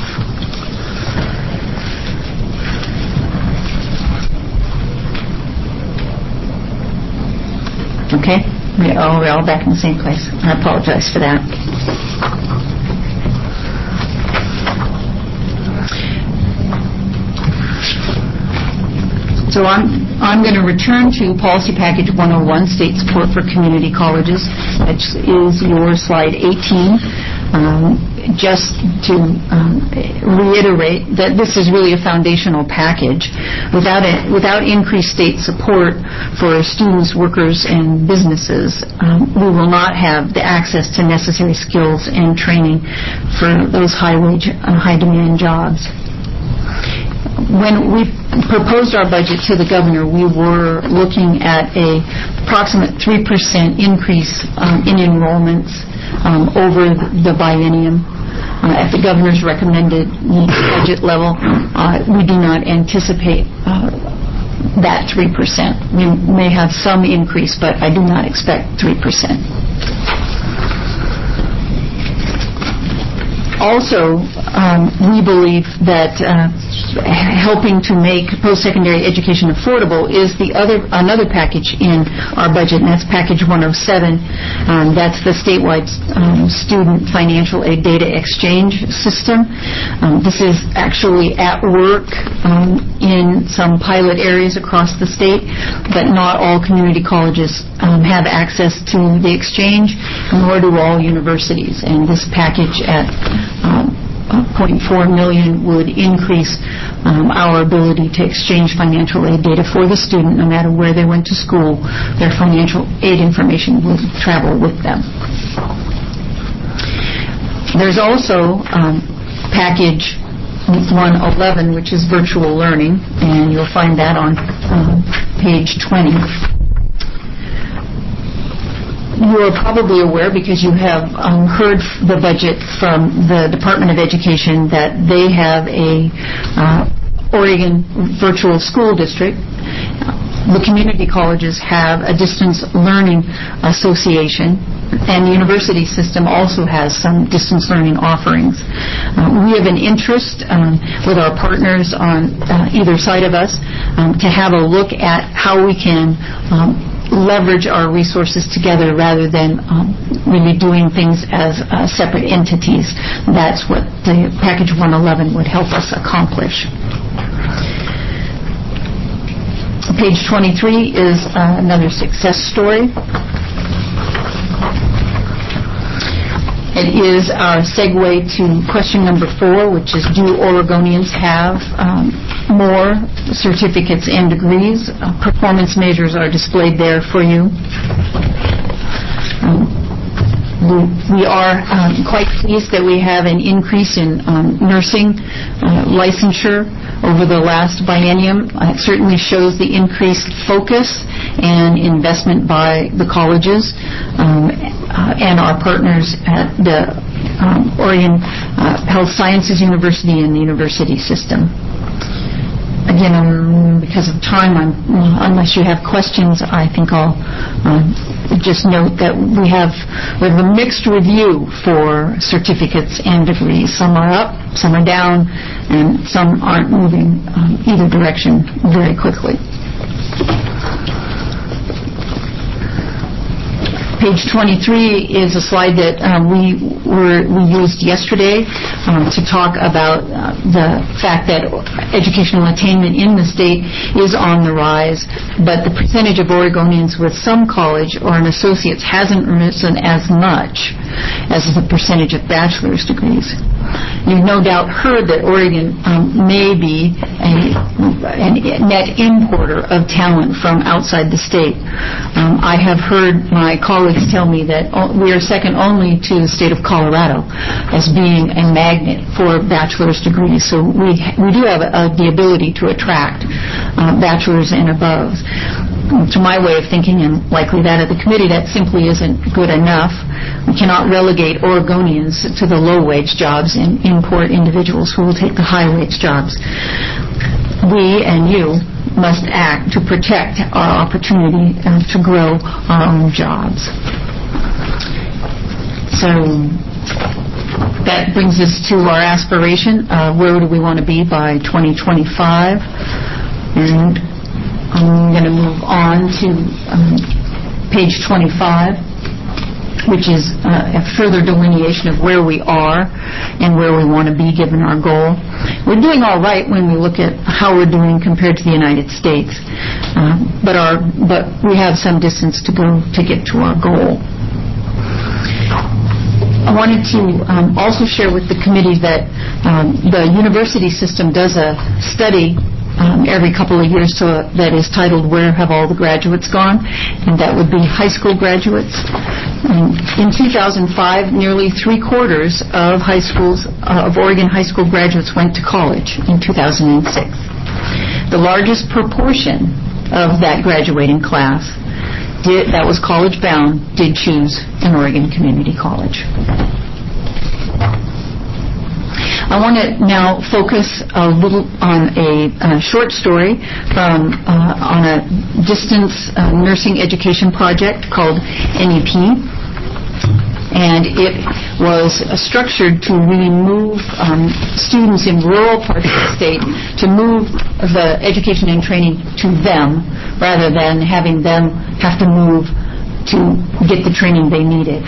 Okay? We're all, we're all back in the same place. I apologize for that. So I'm I'm going to return to Policy Package one oh one, State Support for Community Colleges, which is your slide eighteen. Um, just to um, reiterate that this is really a foundational package. Without it, without increased state support for students, workers, and businesses, um, we will not have the access to necessary skills and training for those high-wage, uh, high-demand jobs. When we proposed our budget to the governor, we were looking at a approximate three percent increase um, in enrollments um, over the biennium. Uh, at the governor's recommended budget level, uh, we do not anticipate uh, that three percent. We may have some increase, but I do not expect three percent. Also, um, we believe that uh, helping to make post-secondary education affordable is the other another package in our budget, and that's Package one oh seven. Um, that's the statewide um, student financial aid data exchange system. Um, this is actually at work um, in some pilot areas across the state, but not all community colleges um, have access to the exchange, nor do all universities. And this package at Um, zero point four million dollars would increase um, our ability to exchange financial aid data for the student no matter where they went to school. Their financial aid information would travel with them. There's also um, package one eleven, which is virtual learning, and you'll find that on um, page twenty. You are probably aware, because you have um, heard the budget from the Department of Education, that they have a uh, Oregon Virtual School District. The community colleges have a Distance Learning Association, and the university system also has some distance learning offerings. Uh, we have an interest um, with our partners on uh, either side of us um, to have a look at how we can um, leverage our resources together rather than um, really doing things as uh, separate entities. That's what the Package one eleven would help us accomplish. Page twenty-three is uh, another success story. It is our segue to question number four, which is, do Oregonians have um, more certificates and degrees? Uh, performance measures are displayed there for you. Um, we, we are um, quite pleased that we have an increase in um, nursing uh, licensure over the last biennium. Uh, it certainly shows the increased focus and investment by the colleges um, uh, and our partners at the um, Oregon uh, Health Sciences University and the university system. Again, um, because of time, I'm, uh, unless you have questions, I think I'll uh, just note that we have, we have a mixed review for certificates and degrees. Some are up, some are down, and some aren't moving um, either direction very quickly. Page twenty-three is a slide that um, we were we used yesterday um, to talk about uh, the fact that educational attainment in the state is on the rise, but the percentage of Oregonians with some college or an associate's hasn't risen as much as the percentage of bachelor's degrees. You've no doubt heard that Oregon um, may be a, a net importer of talent from outside the state. Um, I have heard my colleagues tell me that we are second only to the state of Colorado as being a magnet for bachelor's degrees. So we we do have uh, the ability to attract uh, bachelor's and above. to my way of thinking, and likely that of the committee, that simply isn't good enough. We cannot relegate Oregonians to the low-wage jobs and import individuals who will take the high-wage jobs. We and you must act to protect our opportunity uh, to grow our own jobs. So that brings us to our aspiration. Uh, where do we want to be by twenty twenty-five? And I'm going to move on to um, page twenty-five, which is uh, a further delineation of where we are and where we want to be given our goal. We're doing all right when we look at how we're doing compared to the United States, uh, but our but we have some distance to go to get to our goal. I wanted to um, also share with the committee that um, the university system does a study Um, every couple of years, so that is titled "Where Have All the Graduates Gone?" and that would be high school graduates. Um, in two thousand five, nearly three quarters of high schools uh, of Oregon high school graduates went to college. In two thousand six, the largest proportion of that graduating class did, that was college bound did choose an Oregon Community College. I want to now focus a little on a, a short story from uh, on a distance uh, nursing education project called N E P, and it was uh, structured to really move um, students in rural parts of the state to move the education and training to them rather than having them have to move to get the training they needed.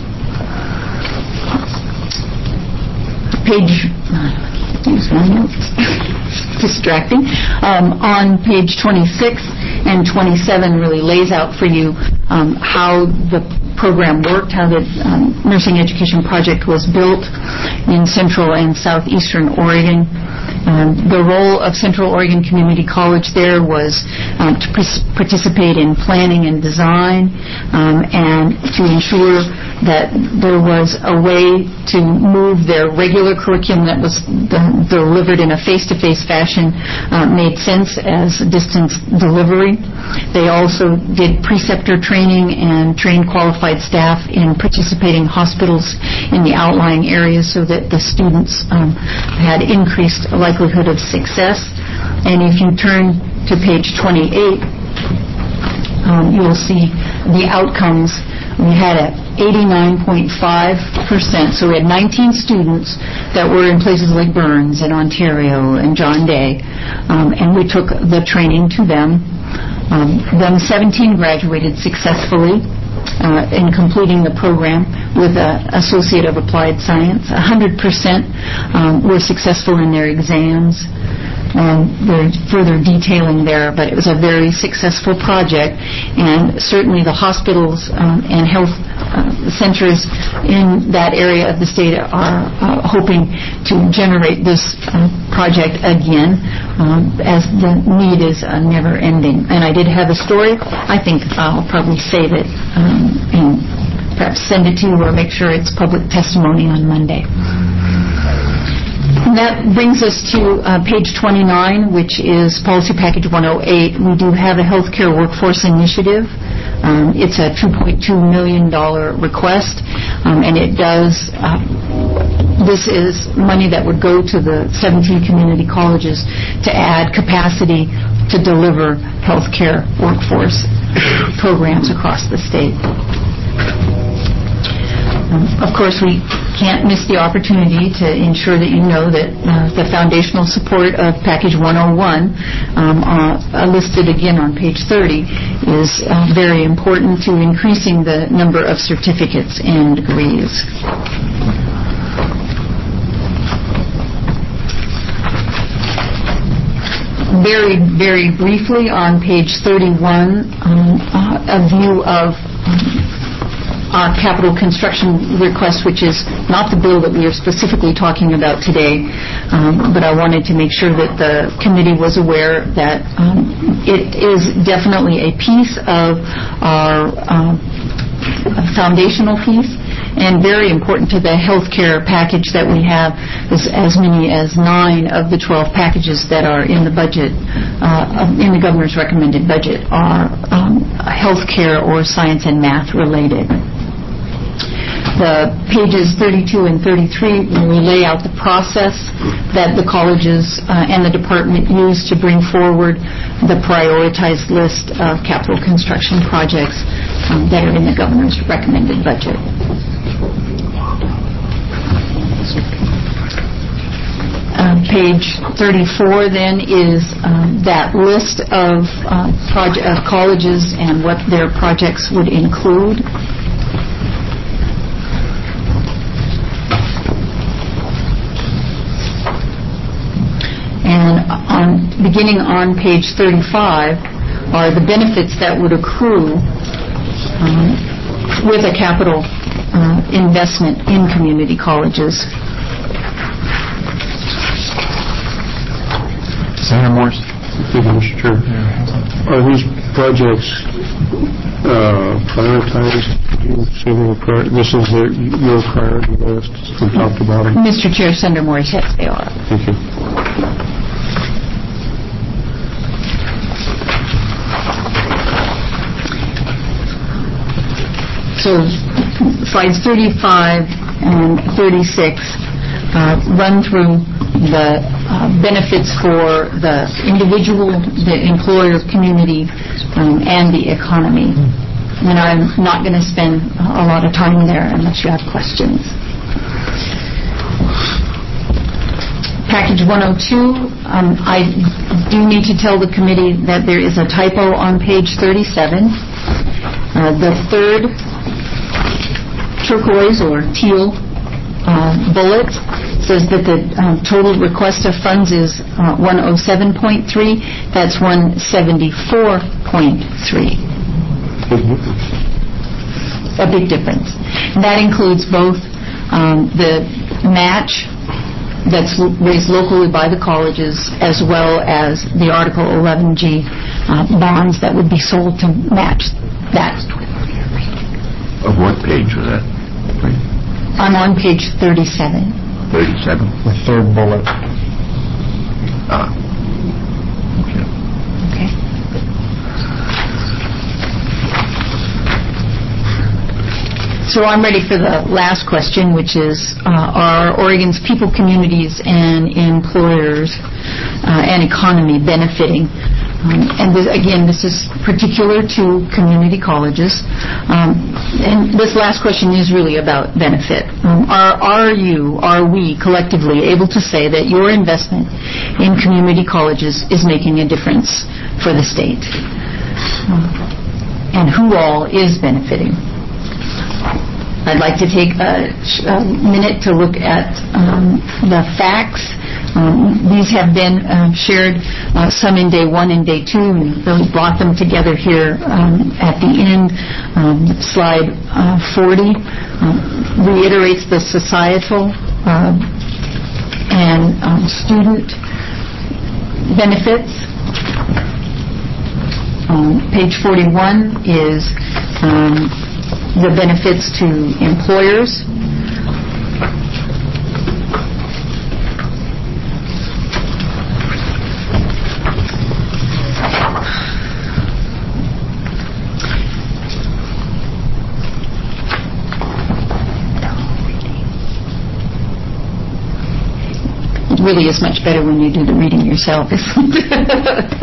Page, uh, use my notes, distracting. Um, on page twenty-six and twenty-seven really lays out for you um, how the program worked, how the um, nursing education project was built in Central and Southeastern Oregon. Um, the role of Central Oregon Community College there was um, to pr- participate in planning and design um, and to ensure that there was a way to move their regular curriculum that was de- delivered in a face-to-face fashion uh, made sense as distance delivery. They also did preceptor training and trained qualified staff in participating hospitals in the outlying areas so that the students um, had increased likelihood of success. And if you turn to page twenty-eight, um, you will see the outcomes. We had a eighty-nine point five percent, so we had nineteen students that were in places like Burns and Ontario and John Day, um, and we took the training to them. Um, then seventeen graduated successfully uh, in completing the program with an Associate of Applied Science. one hundred percent um, were successful in their exams. Um, there's further detailing there, but it was a very successful project, and certainly the hospitals um, and health uh, centers in that area of the state are uh, hoping to generate this uh, project again, um, as the need is uh, never ending. And I did have a story. I think I'll probably save it um, and perhaps send it to you or make sure it's public testimony on Monday. And that brings us to uh, page twenty-nine, which is Policy Package one oh eight. We do have a healthcare workforce initiative. Um, it's a two point two million dollars request, um, and it does, uh, this is money that would go to the seventeen community colleges to add capacity to deliver healthcare workforce programs across the state. Um, of course, we can't miss the opportunity to ensure that you know that uh, the foundational support of Package one oh one, um, uh, listed again on page thirty, is uh, very important to increasing the number of certificates and degrees. Very, very briefly on page thirty-one, um, uh, a view of um, our capital construction request, which is not the bill that we are specifically talking about today, um, but I wanted to make sure that the committee was aware that um, it is definitely a piece of our um, foundational piece, and very important to the health care package that we have. Is as many as nine of the twelve packages that are in the budget, uh, in the governor's recommended budget, are um, health care or science and math related. The pages thirty-two and thirty-three, we lay out the process that the colleges uh, and the department use to bring forward the prioritized list of capital construction projects um, that are in the governor's recommended budget. Uh, page thirty-four then is um, that list of, uh, proje- of colleges and what their projects would include. And on, beginning on page thirty-five are the benefits that would accrue um, with a capital uh, investment in community colleges. Senator Morse. Thank you, Mister Chair. Are these projects uh, prioritized? This is the, your priority list. We talked about it. Mister Chair, Senator Morris, yes, they are. Thank you. So slides thirty-five and thirty-six uh, run through the uh, benefits for the individual, the employer, community, um, and the economy. And I'm not going to spend a lot of time there unless you have questions. Package one oh two, um, I do need to tell the committee that there is a typo on page thirty-seven. Uh, the third turquoise or teal uh, bullet says that the um, total request of funds is uh, one oh seven point three. That's one seventy-four point three. A big difference. And that includes both um, the match that's raised locally by the colleges, as well as the Article eleven G uh, bonds that would be sold to match that. Of what page was that? I'm on page thirty-seven. thirty-seven? The third bullet. Ah. Okay. Okay. So I'm ready for the last question, which is, uh, are Oregon's people, communities, and employers uh, and economy benefiting? Um, and this, again, this is particular to community colleges. Um, and this last question is really about benefit. Um, are, are you, are we collectively able to say that your investment in community colleges is making a difference for the state? Um, and who all is benefiting? I'd like to take a, a minute to look at um, the facts. Um, these have been uh, shared, uh, some in day one and day two, and really brought them together here um, at the end. Um, slide uh, forty um, reiterates the societal uh, and um, student benefits. Um, page forty-one is um, the benefits to employers. It really is much better when you do the reading yourself, isn't it?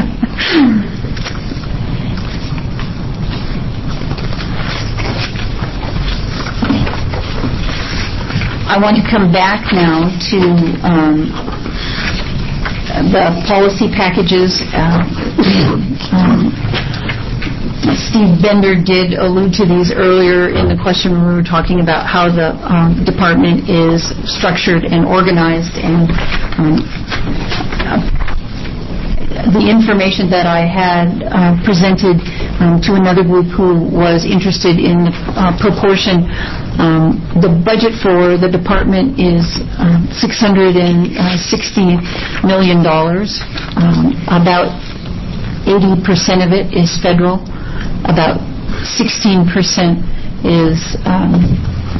I want to come back now to um, the policy packages. Uh, um, Steve Bender did allude to these earlier in the question when we were talking about how the um, department is structured and organized, and um, uh, the information that I had uh, presented um, to another group who was interested in the uh, proportion. Um, the budget for the department is um, six hundred sixty million dollars. Um, about eighty percent of it is federal. About sixteen percent is um,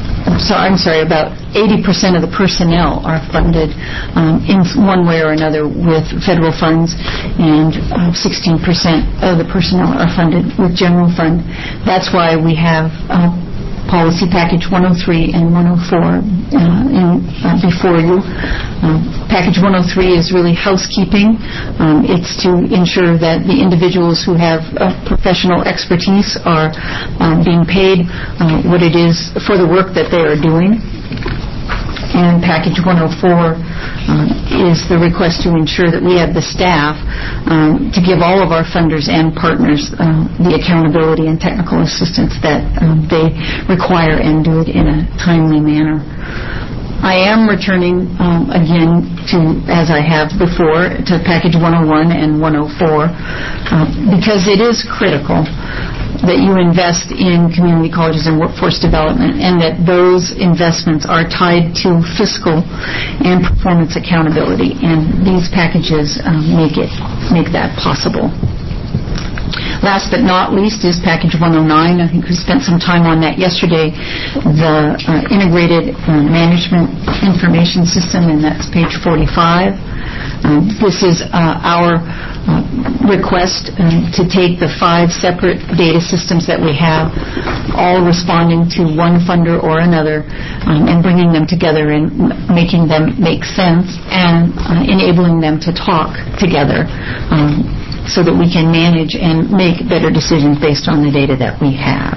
so I'm sorry, about eighty percent of the personnel are funded um, in one way or another with federal funds, and uh, sixteen percent of the personnel are funded with general fund. That's why we have uh, Policy Package one oh three and one oh four uh, in, uh, before you. Uh, Package one oh three is really housekeeping. Um, it's to ensure that the individuals who have uh, professional expertise are uh, being paid uh, what it is for the work that they are doing. And Package one oh four um, is the request to ensure that we have the staff um, to give all of our funders and partners uh, the accountability and technical assistance that um, they require, and do it in a timely manner. I am returning um, again to, as I have before, to Package one oh one and one oh four uh, because it is critical that you invest in community colleges and workforce development, and that those investments are tied to fiscal and performance accountability, and these packages um, make it make that possible. Last but not least is Package one oh nine. I think we spent some time on that yesterday. The uh, Integrated uh, Management Information System, and that's page forty-five. Um, this is uh, our uh, request uh, to take the five separate data systems that we have, all responding to one funder or another, um, and bringing them together and m- making them make sense, and uh, enabling them to talk together, um, so that we can manage and make better decisions based on the data that we have.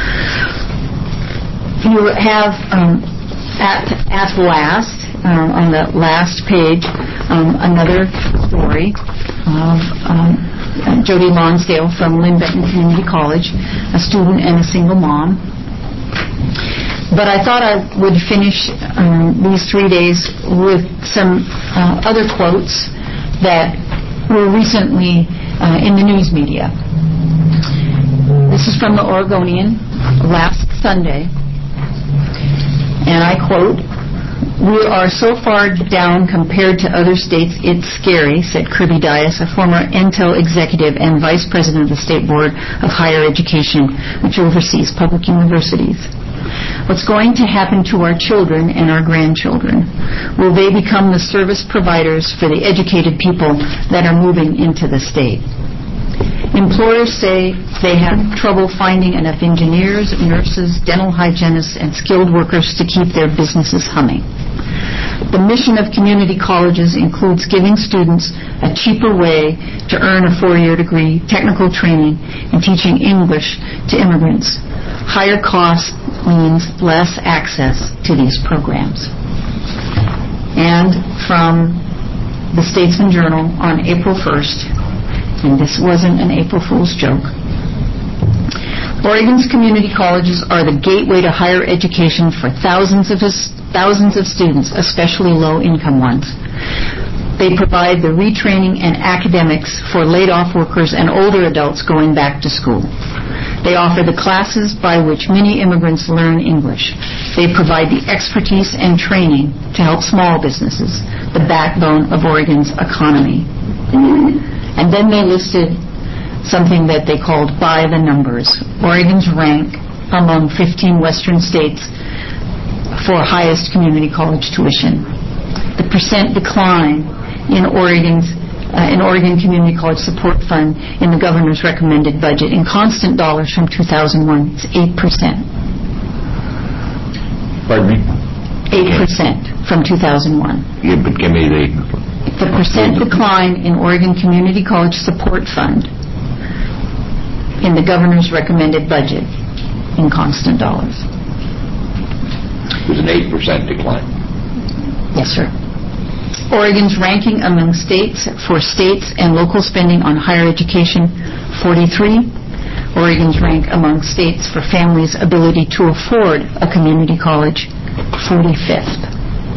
You have um, at at last, um, on the last page, um, another story of um, Jody Lonsdale from Lynn Benton Community College, a student and a single mom. But I thought I would finish um, these three days with some uh, other quotes that were recently uh, in the news media. This is from the Oregonian last Sunday, and I quote, "We are so far down compared to other states, it's scary," said Kirby Dias, a former Intel executive and vice president of the State Board of Higher Education, which oversees public universities. "What's going to happen to our children and our grandchildren? Will they become the service providers for the educated people that are moving into the state? Employers say they have trouble finding enough engineers, nurses, dental hygienists, and skilled workers to keep their businesses humming. The mission of community colleges includes giving students a cheaper way to earn a four-year degree, technical training, and teaching English to immigrants. Higher costs means less access to these programs." And from the Statesman Journal on April first, and this wasn't an April Fool's joke, "Oregon's community colleges are the gateway to higher education for thousands of thousands of students, especially low-income ones. They provide the retraining and academics for laid-off workers and older adults going back to school. They offer the classes by which many immigrants learn English. They provide the expertise and training to help small businesses, the backbone of Oregon's economy." And then they listed something that they called by the numbers. Oregon's rank among fifteen western states for highest community college tuition. The percent decline in Oregon's uh, in Oregon Community College Support Fund in the governor's recommended budget in constant dollars from two thousand one is eight percent. Pardon me? eight percent from two thousand one. Yeah, but give me the... The percent decline in Oregon Community College Support Fund in the governor's recommended budget in constant dollars. It was an eight percent decline. Yes, sir. Oregon's ranking among states for states and local spending on higher education, forty-three. Oregon's rank among states for families' ability to afford a community college, forty-fifth.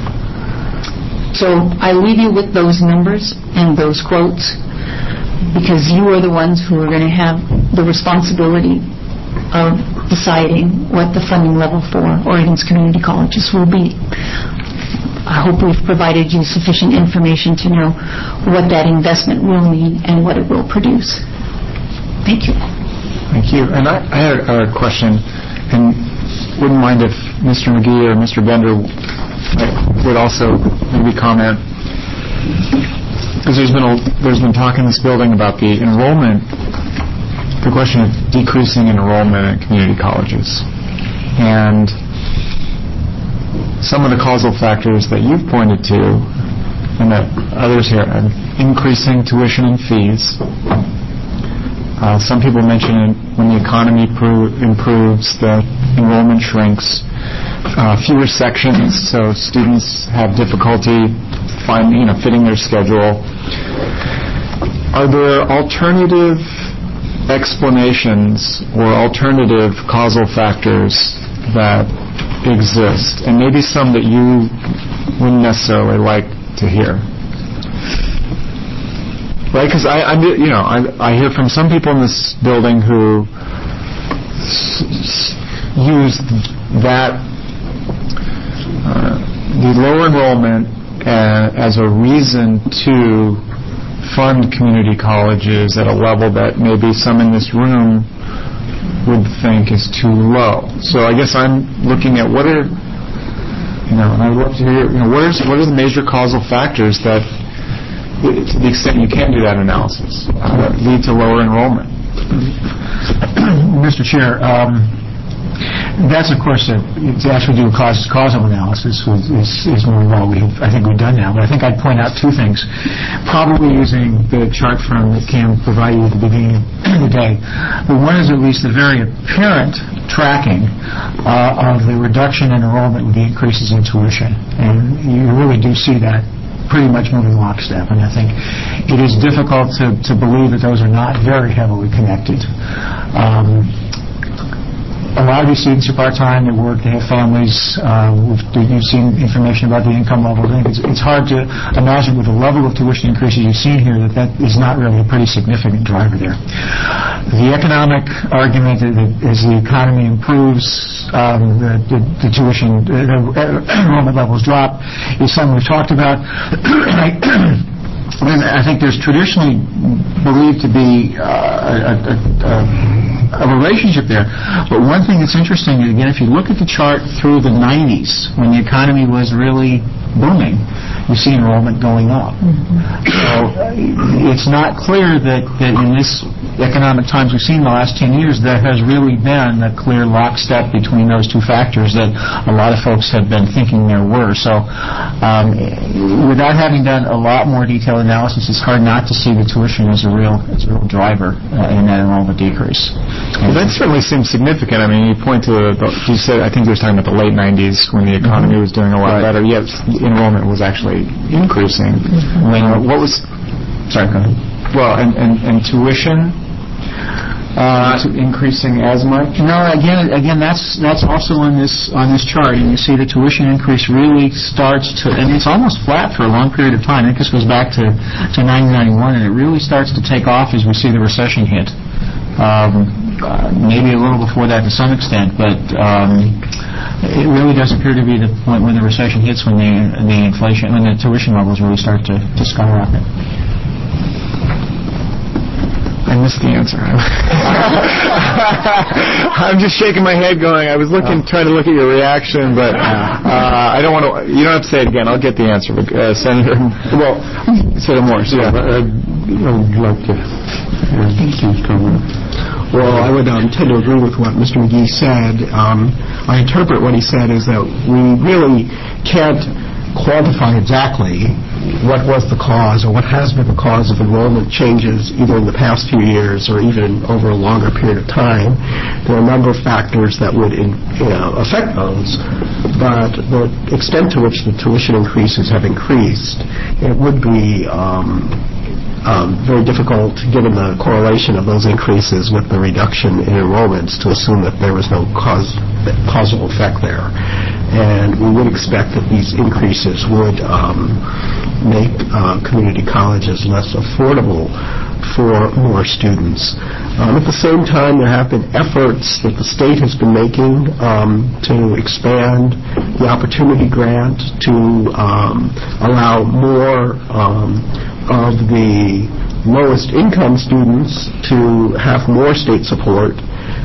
So I leave you with those numbers and those quotes because you are the ones who are going to have the responsibility of deciding what the funding level for Oregon's community colleges will be. I hope we've provided you sufficient information to know what that investment will mean and what it will produce. Thank you. Thank you. And I, I had a question, and wouldn't mind if Mister McGee or Mister Bender would also maybe comment, because there's been a, there's been talk in this building about the enrollment, the question of decreasing enrollment at community colleges, and some of the causal factors that you've pointed to, and that others here, are increasing tuition and fees. Uh, some people mention when the economy pro- improves, the enrollment shrinks. Uh, fewer sections, so students have difficulty finding, you know, fitting their schedule. Are there alternative explanations or alternative causal factors that exist, and maybe some that you wouldn't necessarily like to hear? Right, because I, I, you know, I, I hear from some people in this building who s- s- use that uh, the lower enrollment uh, as a reason to fund community colleges at a level that maybe some in this room would think is too low. So I guess I'm looking at what are, you know, and I would love to hear, you know, what is what are the major causal factors that, to the extent you can do that analysis, uh, lead to lower enrollment? Mister Chair, um, that's of course a, to actually do a cause, causal analysis is, is, is more well we have, I think we've done now. But I think I'd point out two things. Probably using the chart from that Cam provided at the beginning of the day. But one is at least the very apparent tracking uh, of the reduction in enrollment with the increases in tuition, and you really do see that pretty much moving lockstep, and I think it is difficult to, to believe that those are not very heavily connected. Um, a lot of these students are part-time, they work, they have families. Uh, you've seen information about the income level. I think it's, it's hard to imagine with the level of tuition increases you've seen here that that is not really a pretty significant driver there. The economic argument that, that as the economy improves, um, the, the, the tuition the enrollment levels drop is something we've talked about. And I think there's traditionally believed to be uh, a, a, a, a relationship there. But one thing that's interesting, again, if you look at the chart through the nineties, when the economy was really booming, you see enrollment going up. Mm-hmm. So uh, it's not clear that, that in this economic times we've seen in the last ten years, there has really been a clear lockstep between those two factors that a lot of folks have been thinking there were. So um, without having done a lot more detailed analysis, it's hard not to see the tuition as a real, as a real driver uh, in that enrollment decrease. Well, that certainly seems significant. I mean, you point to, the, you said, I think you were talking about the late nineties when the economy mm-hmm. was doing a lot right. better. Yes, enrollment was actually increasing. Mm-hmm. When, uh, what was, sorry, go ahead. Well, and, and, and tuition? Uh, increasing as much? No, again, again, that's that's also on this on this chart, and you see the tuition increase really starts to, and it's almost flat for a long period of time. I think this goes back to to nineteen ninety-one, and it really starts to take off as we see the recession hit. Um, uh, maybe a little before that to some extent, but um, it really does appear to be the point when the recession hits, when the the inflation, when the tuition levels really start to, to skyrocket. I missed the answer. I'm just shaking my head going, I was looking, oh. trying to look at your reaction, but uh, I don't want to, you don't have to say it again. I'll get the answer. But, uh, Senator, well, Senator Morris. Yeah, yeah. I would like to hear comment. Well, I would um, tend to agree with what Mister McGee said. Um, I interpret what he said is that we really can't quantify exactly what was the cause or what has been the cause of enrollment changes either in the past few years or even over a longer period of time. There are a number of factors that would in, you know, affect those, but the extent to which the tuition increases have increased, it would be um, um, very difficult, given the correlation of those increases with the reduction in enrollments, to assume that there was no cause, causal effect there. And we would expect that these increases would um, make uh, community colleges less affordable for more students. Um, at the same time, there have been efforts that the state has been making um, to expand the Opportunity Grant to um, allow more um, of the lowest income students to have more state support.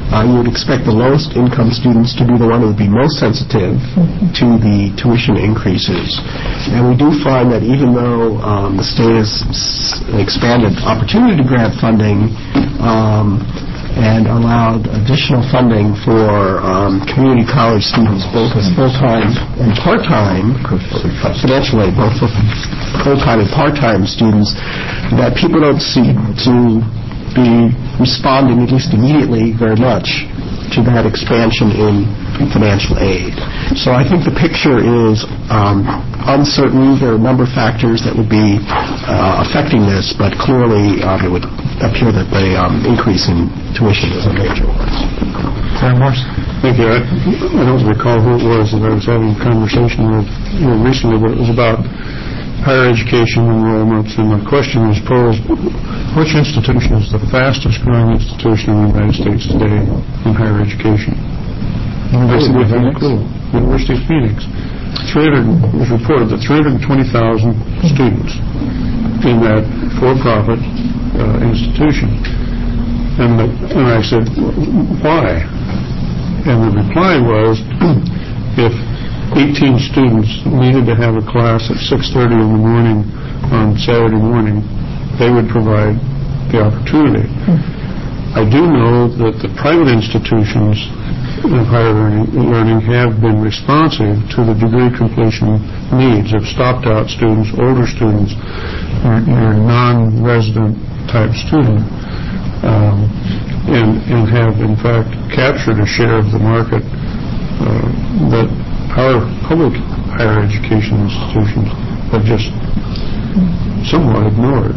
uh, you would expect the lowest income students to be the one who would be most sensitive to the tuition increases. And we do find that even though um, the state has s- expanded opportunity grant funding um, and allowed additional funding for um, community college students, both as full-time and part-time, financial aid, both for full-time and part-time students, that people don't seem to be responding, at least immediately, very much to that expansion in financial aid. So I think the picture is um, uncertain. There are a number of factors that would be uh, affecting this, but clearly um, it would appear that the um, increase in tuition is a major one. Senator Morse? Thank you. I, I don't recall who it was that I was having a conversation with you know, recently, but it was about higher education enrollments, and the question was posed, which institution is the fastest growing institution in the United States today in higher education? University of Phoenix. University of Phoenix. three hundred, it was reported that three hundred twenty thousand students in that for-profit uh, institution. And, the, and I said, why? And the reply was, if eighteen students needed to have a class at six thirty in the morning on Saturday morning, they would provide the opportunity. I do know that the private institutions of higher learning, learning have been responsive to the degree completion needs of stopped-out students, older students, or, or non-resident type student, um, and, and have, in fact, captured a share of the market uh, that our public higher education institutions have just somewhat ignored.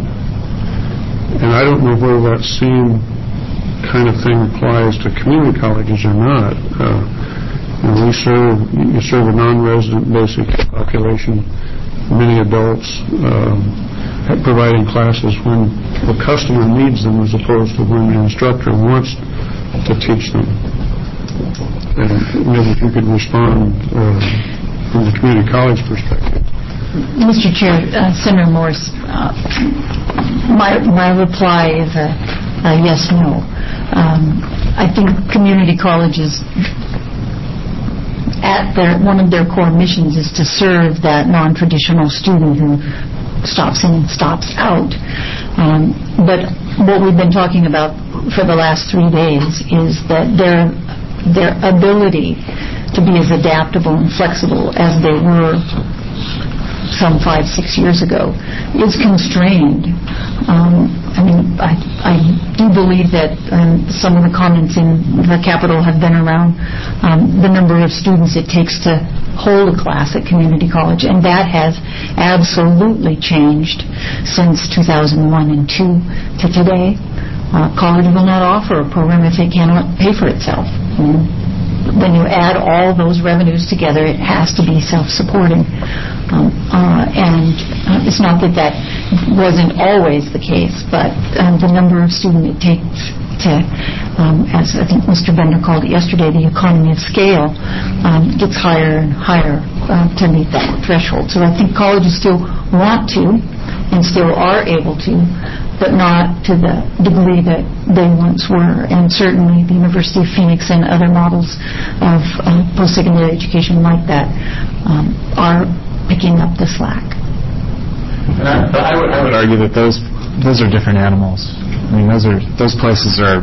And I don't know whether that same kind of thing applies to community colleges or not. Uh, you know, we serve, you serve a non-resident basic population, many adults, um, providing classes when the customer needs them as opposed to when the instructor wants to teach them. And maybe if you could respond uh, from the community college perspective. Mister Chair, uh, Senator Morse, uh, my my reply is a, a yes, no. Um, I think community colleges, at their one of their core missions is to serve that non-traditional student who stops in and stops out. Um, but what we've been talking about for the last three days is that their their ability to be as adaptable and flexible as they were some five, six years ago is constrained. Um, I mean, I, I do believe that um, some of the comments in the Capitol have been around um, the number of students it takes to hold a class at community college, and that has absolutely changed since two thousand one and two to today. Uh, college will not offer a program if it cannot pay for itself. And when you add all those revenues together, it has to be self-supporting. Um, uh, and uh, it's not that that wasn't always the case, but um, the number of students it takes to, um, as I think Mister Bender called it yesterday, the economy of scale um, gets higher and higher uh, to meet that threshold. So I think colleges still want to and still are able to, but not to the degree that they once were. And certainly the University of Phoenix and other models of uh, post-secondary education like that um, are picking up the slack. I, I, would, I would argue that those those are different animals. I mean, those are those places are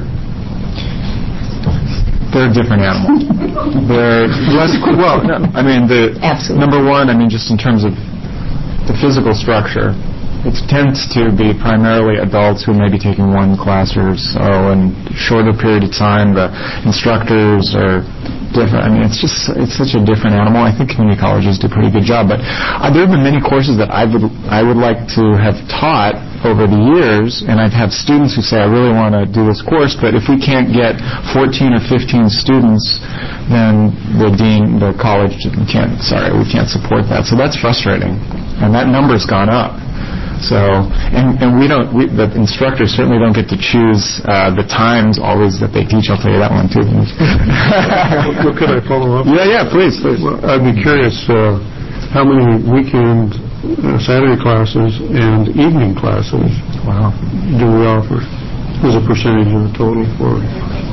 they're different animals. They're less well. No, I mean, the Absolutely. Number one. I mean, just in terms of the physical structure. It tends to be primarily adults who may be taking one class or so in a shorter period of time. The instructors are different. I mean, it's just it's such a different animal. I think community colleges do a pretty good job. But uh, there have been many courses that I would I would like to have taught over the years, and I've had students who say, I really want to do this course, but if we can't get fourteen or fifteen students, then the dean, the college can't, sorry, we can't support that. So that's frustrating. And that number's gone up. So, and, and we don't, we, the instructors certainly don't get to choose uh, the times always that they teach. I'll tell you that one too. Well, could I follow up? Yeah, yeah, please, please. Well, I'd be curious uh, how many weekend uh, Saturday classes and evening classes wow. do we offer as a percentage of the total for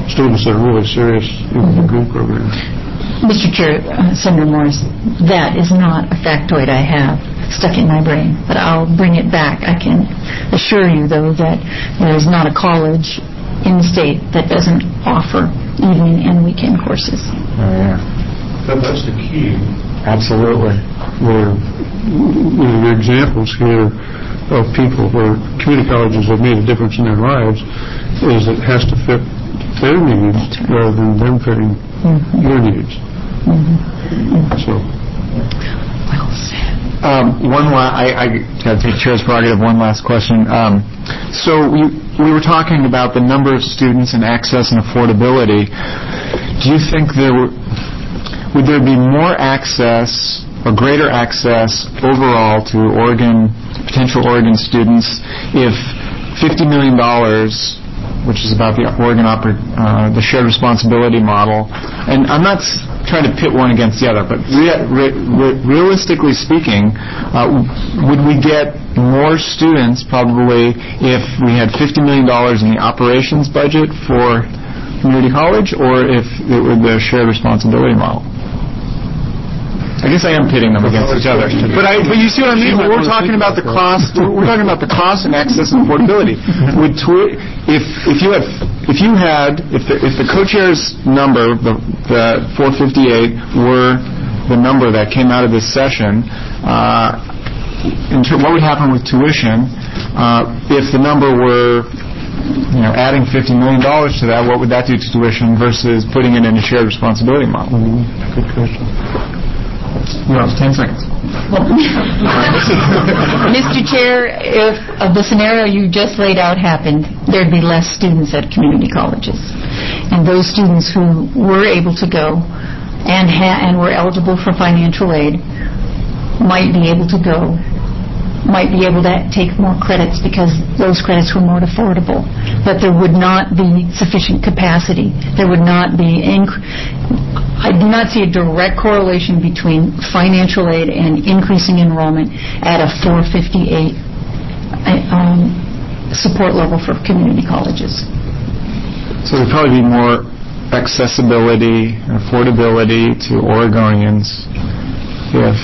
students that are really serious in the degree program. Mister Chair, uh, Senator Morris, that is not a factoid I have stuck in my brain, but I'll bring it back. I can assure you, though, that there is not a college in the state that doesn't offer evening and weekend courses. Oh, yeah. That, that's the key. Absolutely. Where, you know, the examples here of people where community colleges have made a difference in their lives is it has to fit their needs rather than them fitting mm-hmm. your needs. Mm-hmm. So. Well said. Um, one la- I, I got to take chair's prerogative. One last question. Um, so we we were talking about the number of students and access and affordability. Do you think there were, would there be more access or greater access overall to Oregon potential Oregon students if fifty million dollars, which is about the Oregon oper- uh, the shared responsibility model, and I'm not s- trying to pit one against the other, but re- re- re- realistically speaking, uh, would we get more students probably if we had fifty million dollars in the operations budget for community college, or if it were the shared responsibility model? I guess I am pitting them against each other, but I, but you see what I mean. We're talking about the cost. We're talking about the cost and access and affordability. Would twi- if if you had if you had if the, if the co-chair's number, the, the four fifty-eight, were the number that came out of this session, uh, in ter- what would happen with tuition uh, if the number were, you know, adding fifty million dollars to that? What would that do to tuition versus putting it in a shared responsibility model? Mm-hmm. Good question. No, ten seconds. Mister Chair, if of the scenario you just laid out happened, there'd be less students at community colleges. And those students who were able to go and ha- and were eligible for financial aid might be able to go, might be able to take more credits because those credits were more affordable. But there would not be sufficient capacity. There would not be... Inc- I do not see a direct correlation between financial aid and increasing enrollment at a four fifty-eight um, support level for community colleges. So there'd probably be more accessibility and affordability to Oregonians if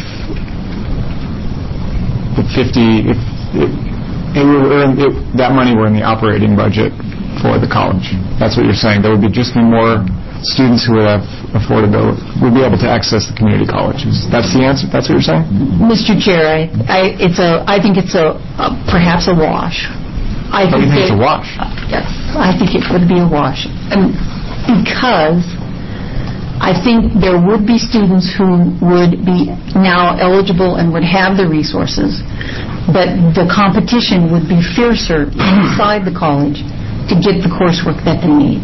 the fifty if it, it were, it, that money were in the operating budget for the college. That's what you're saying. There would be just be more students who would have affordability, would be able to access the community colleges. That's the answer? That's what you're saying? Mister Chair, I, I, it's a, I think it's a, a perhaps a wash. I oh, think you think that, it's a wash? Uh, yes, I think it would be a wash. And because I think there would be students who would be now eligible and would have the resources, but the competition would be fiercer inside the college to get the coursework that they need.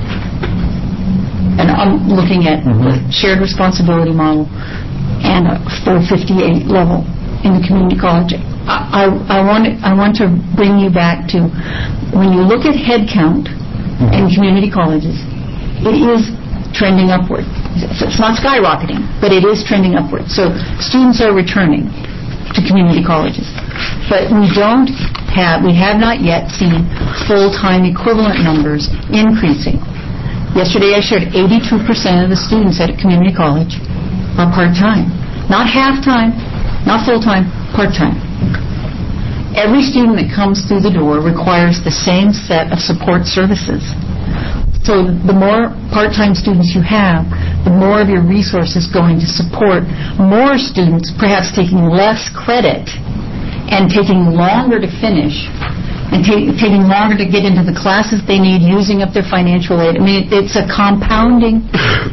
And I'm looking at mm-hmm. the shared responsibility model and a four fifty-eight level in the community college. I, I, I, want, I want to bring you back to when you look at head count mm-hmm. in community colleges, it is trending upward. It's not skyrocketing, but it is trending upward. So students are returning to community colleges. But we don't have, we have not yet seen full-time equivalent numbers increasing. Yesterday I shared eighty-two percent of the students at a community college are part-time. Not half-time, not full-time, part-time. Every student that comes through the door requires the same set of support services. So the more part-time students you have, the more of your resources going to support more students, perhaps taking less credit and taking longer to finish, and ta- taking longer to get into the classes they need, using up their financial aid. I mean, it, it's a compounding.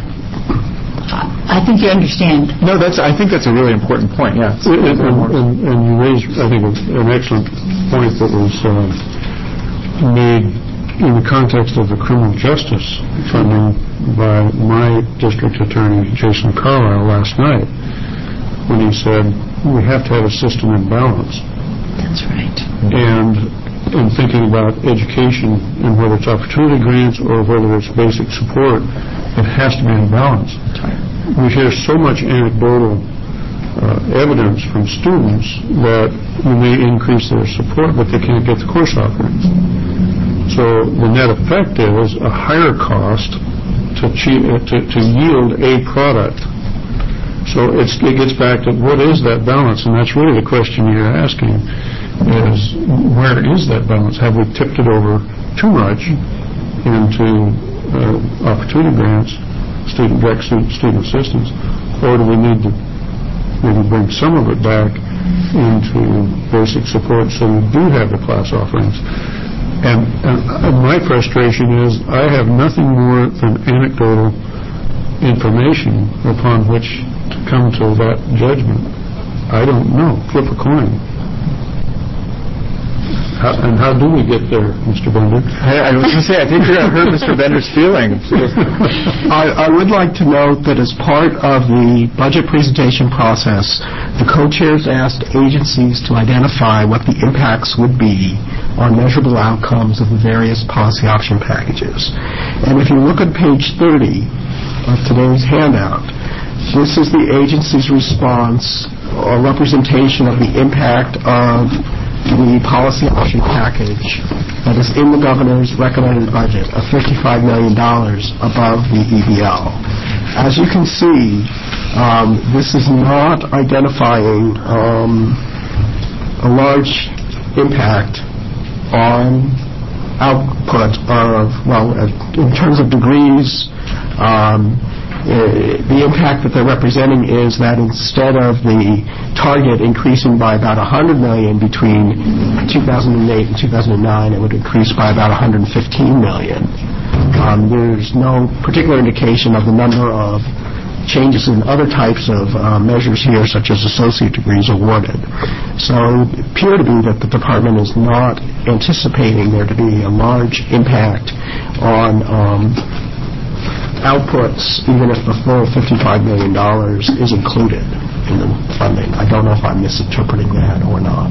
I think you understand. No, that's. I think that's a really important point. Yeah. And, and, and, and you raised, I think, an excellent point that was uh, made in the context of the criminal justice funding by my district attorney, Jason Carlisle, last night, when he said we have to have a system in balance. That's right. And in thinking about education and whether it's opportunity grants or whether it's basic support, it has to be in balance. We hear so much anecdotal uh, evidence from students that we may increase their support, but they can't get the course offerings. So the net effect is a higher cost to, achieve, to, to yield a product. So it's, it gets back to what is that balance, and that's really the question you're asking, is where is that balance? Have we tipped it over too much into uh, opportunity grants, student direct student, student assistance, or do we need to maybe bring some of it back into basic support so we do have the class offerings? And, and, and my frustration is I have nothing more than anecdotal information upon which to come to that judgment. I don't know. Flip a coin. How, and how do we get there, Mister Bender? I, I was going to say, I think you're going to hurt Mister Bender's feelings. I, I would like to note that as part of the budget presentation process, the co-chairs asked agencies to identify what the impacts would be on measurable outcomes of the various policy option packages. And if you look at page thirty of today's handout, this is the agency's response or representation of the impact of the policy option package that is in the governor's recommended budget of fifty-five million dollars above the E B L. As you can see, um, this is not identifying um, a large impact on output of, well, in terms of degrees, um, Uh, the impact that they're representing is that instead of the target increasing by about one hundred million dollars between two thousand eight and two thousand nine, it would increase by about one hundred fifteen million dollars. Um, there's no particular indication of the number of changes in other types of uh, measures here, such as associate degrees awarded. So it appears to be that the department is not anticipating there to be a large impact on um, outputs, even if the full fifty-five million dollars is included in the funding. I don't know if I'm misinterpreting that or not.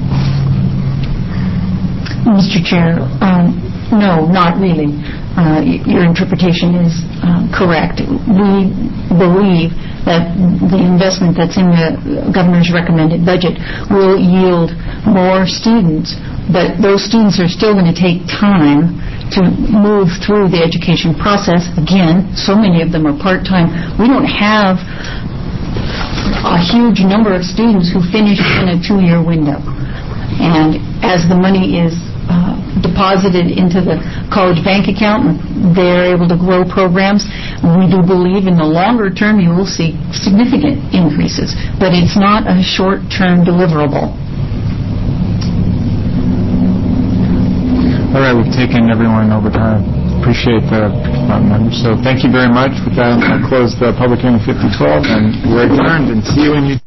Mister Chair, um, no, not really. Uh, y- your interpretation is uh, correct. We believe that the investment that's in the governor's recommended budget will yield more students, but those students are still going to take time to move through the education process. Again, so many of them are part-time. We don't have a huge number of students who finish in a two-year window. And as the money is uh, deposited into the college bank account, they're able to grow programs. We do believe in the longer term you will see significant increases, but it's not a short-term deliverable. All right, we've taken everyone over time. Appreciate the uh, members. So thank you very much. With that, I'll close the public hearing fifty twelve, and we're adjourned, and see you when you...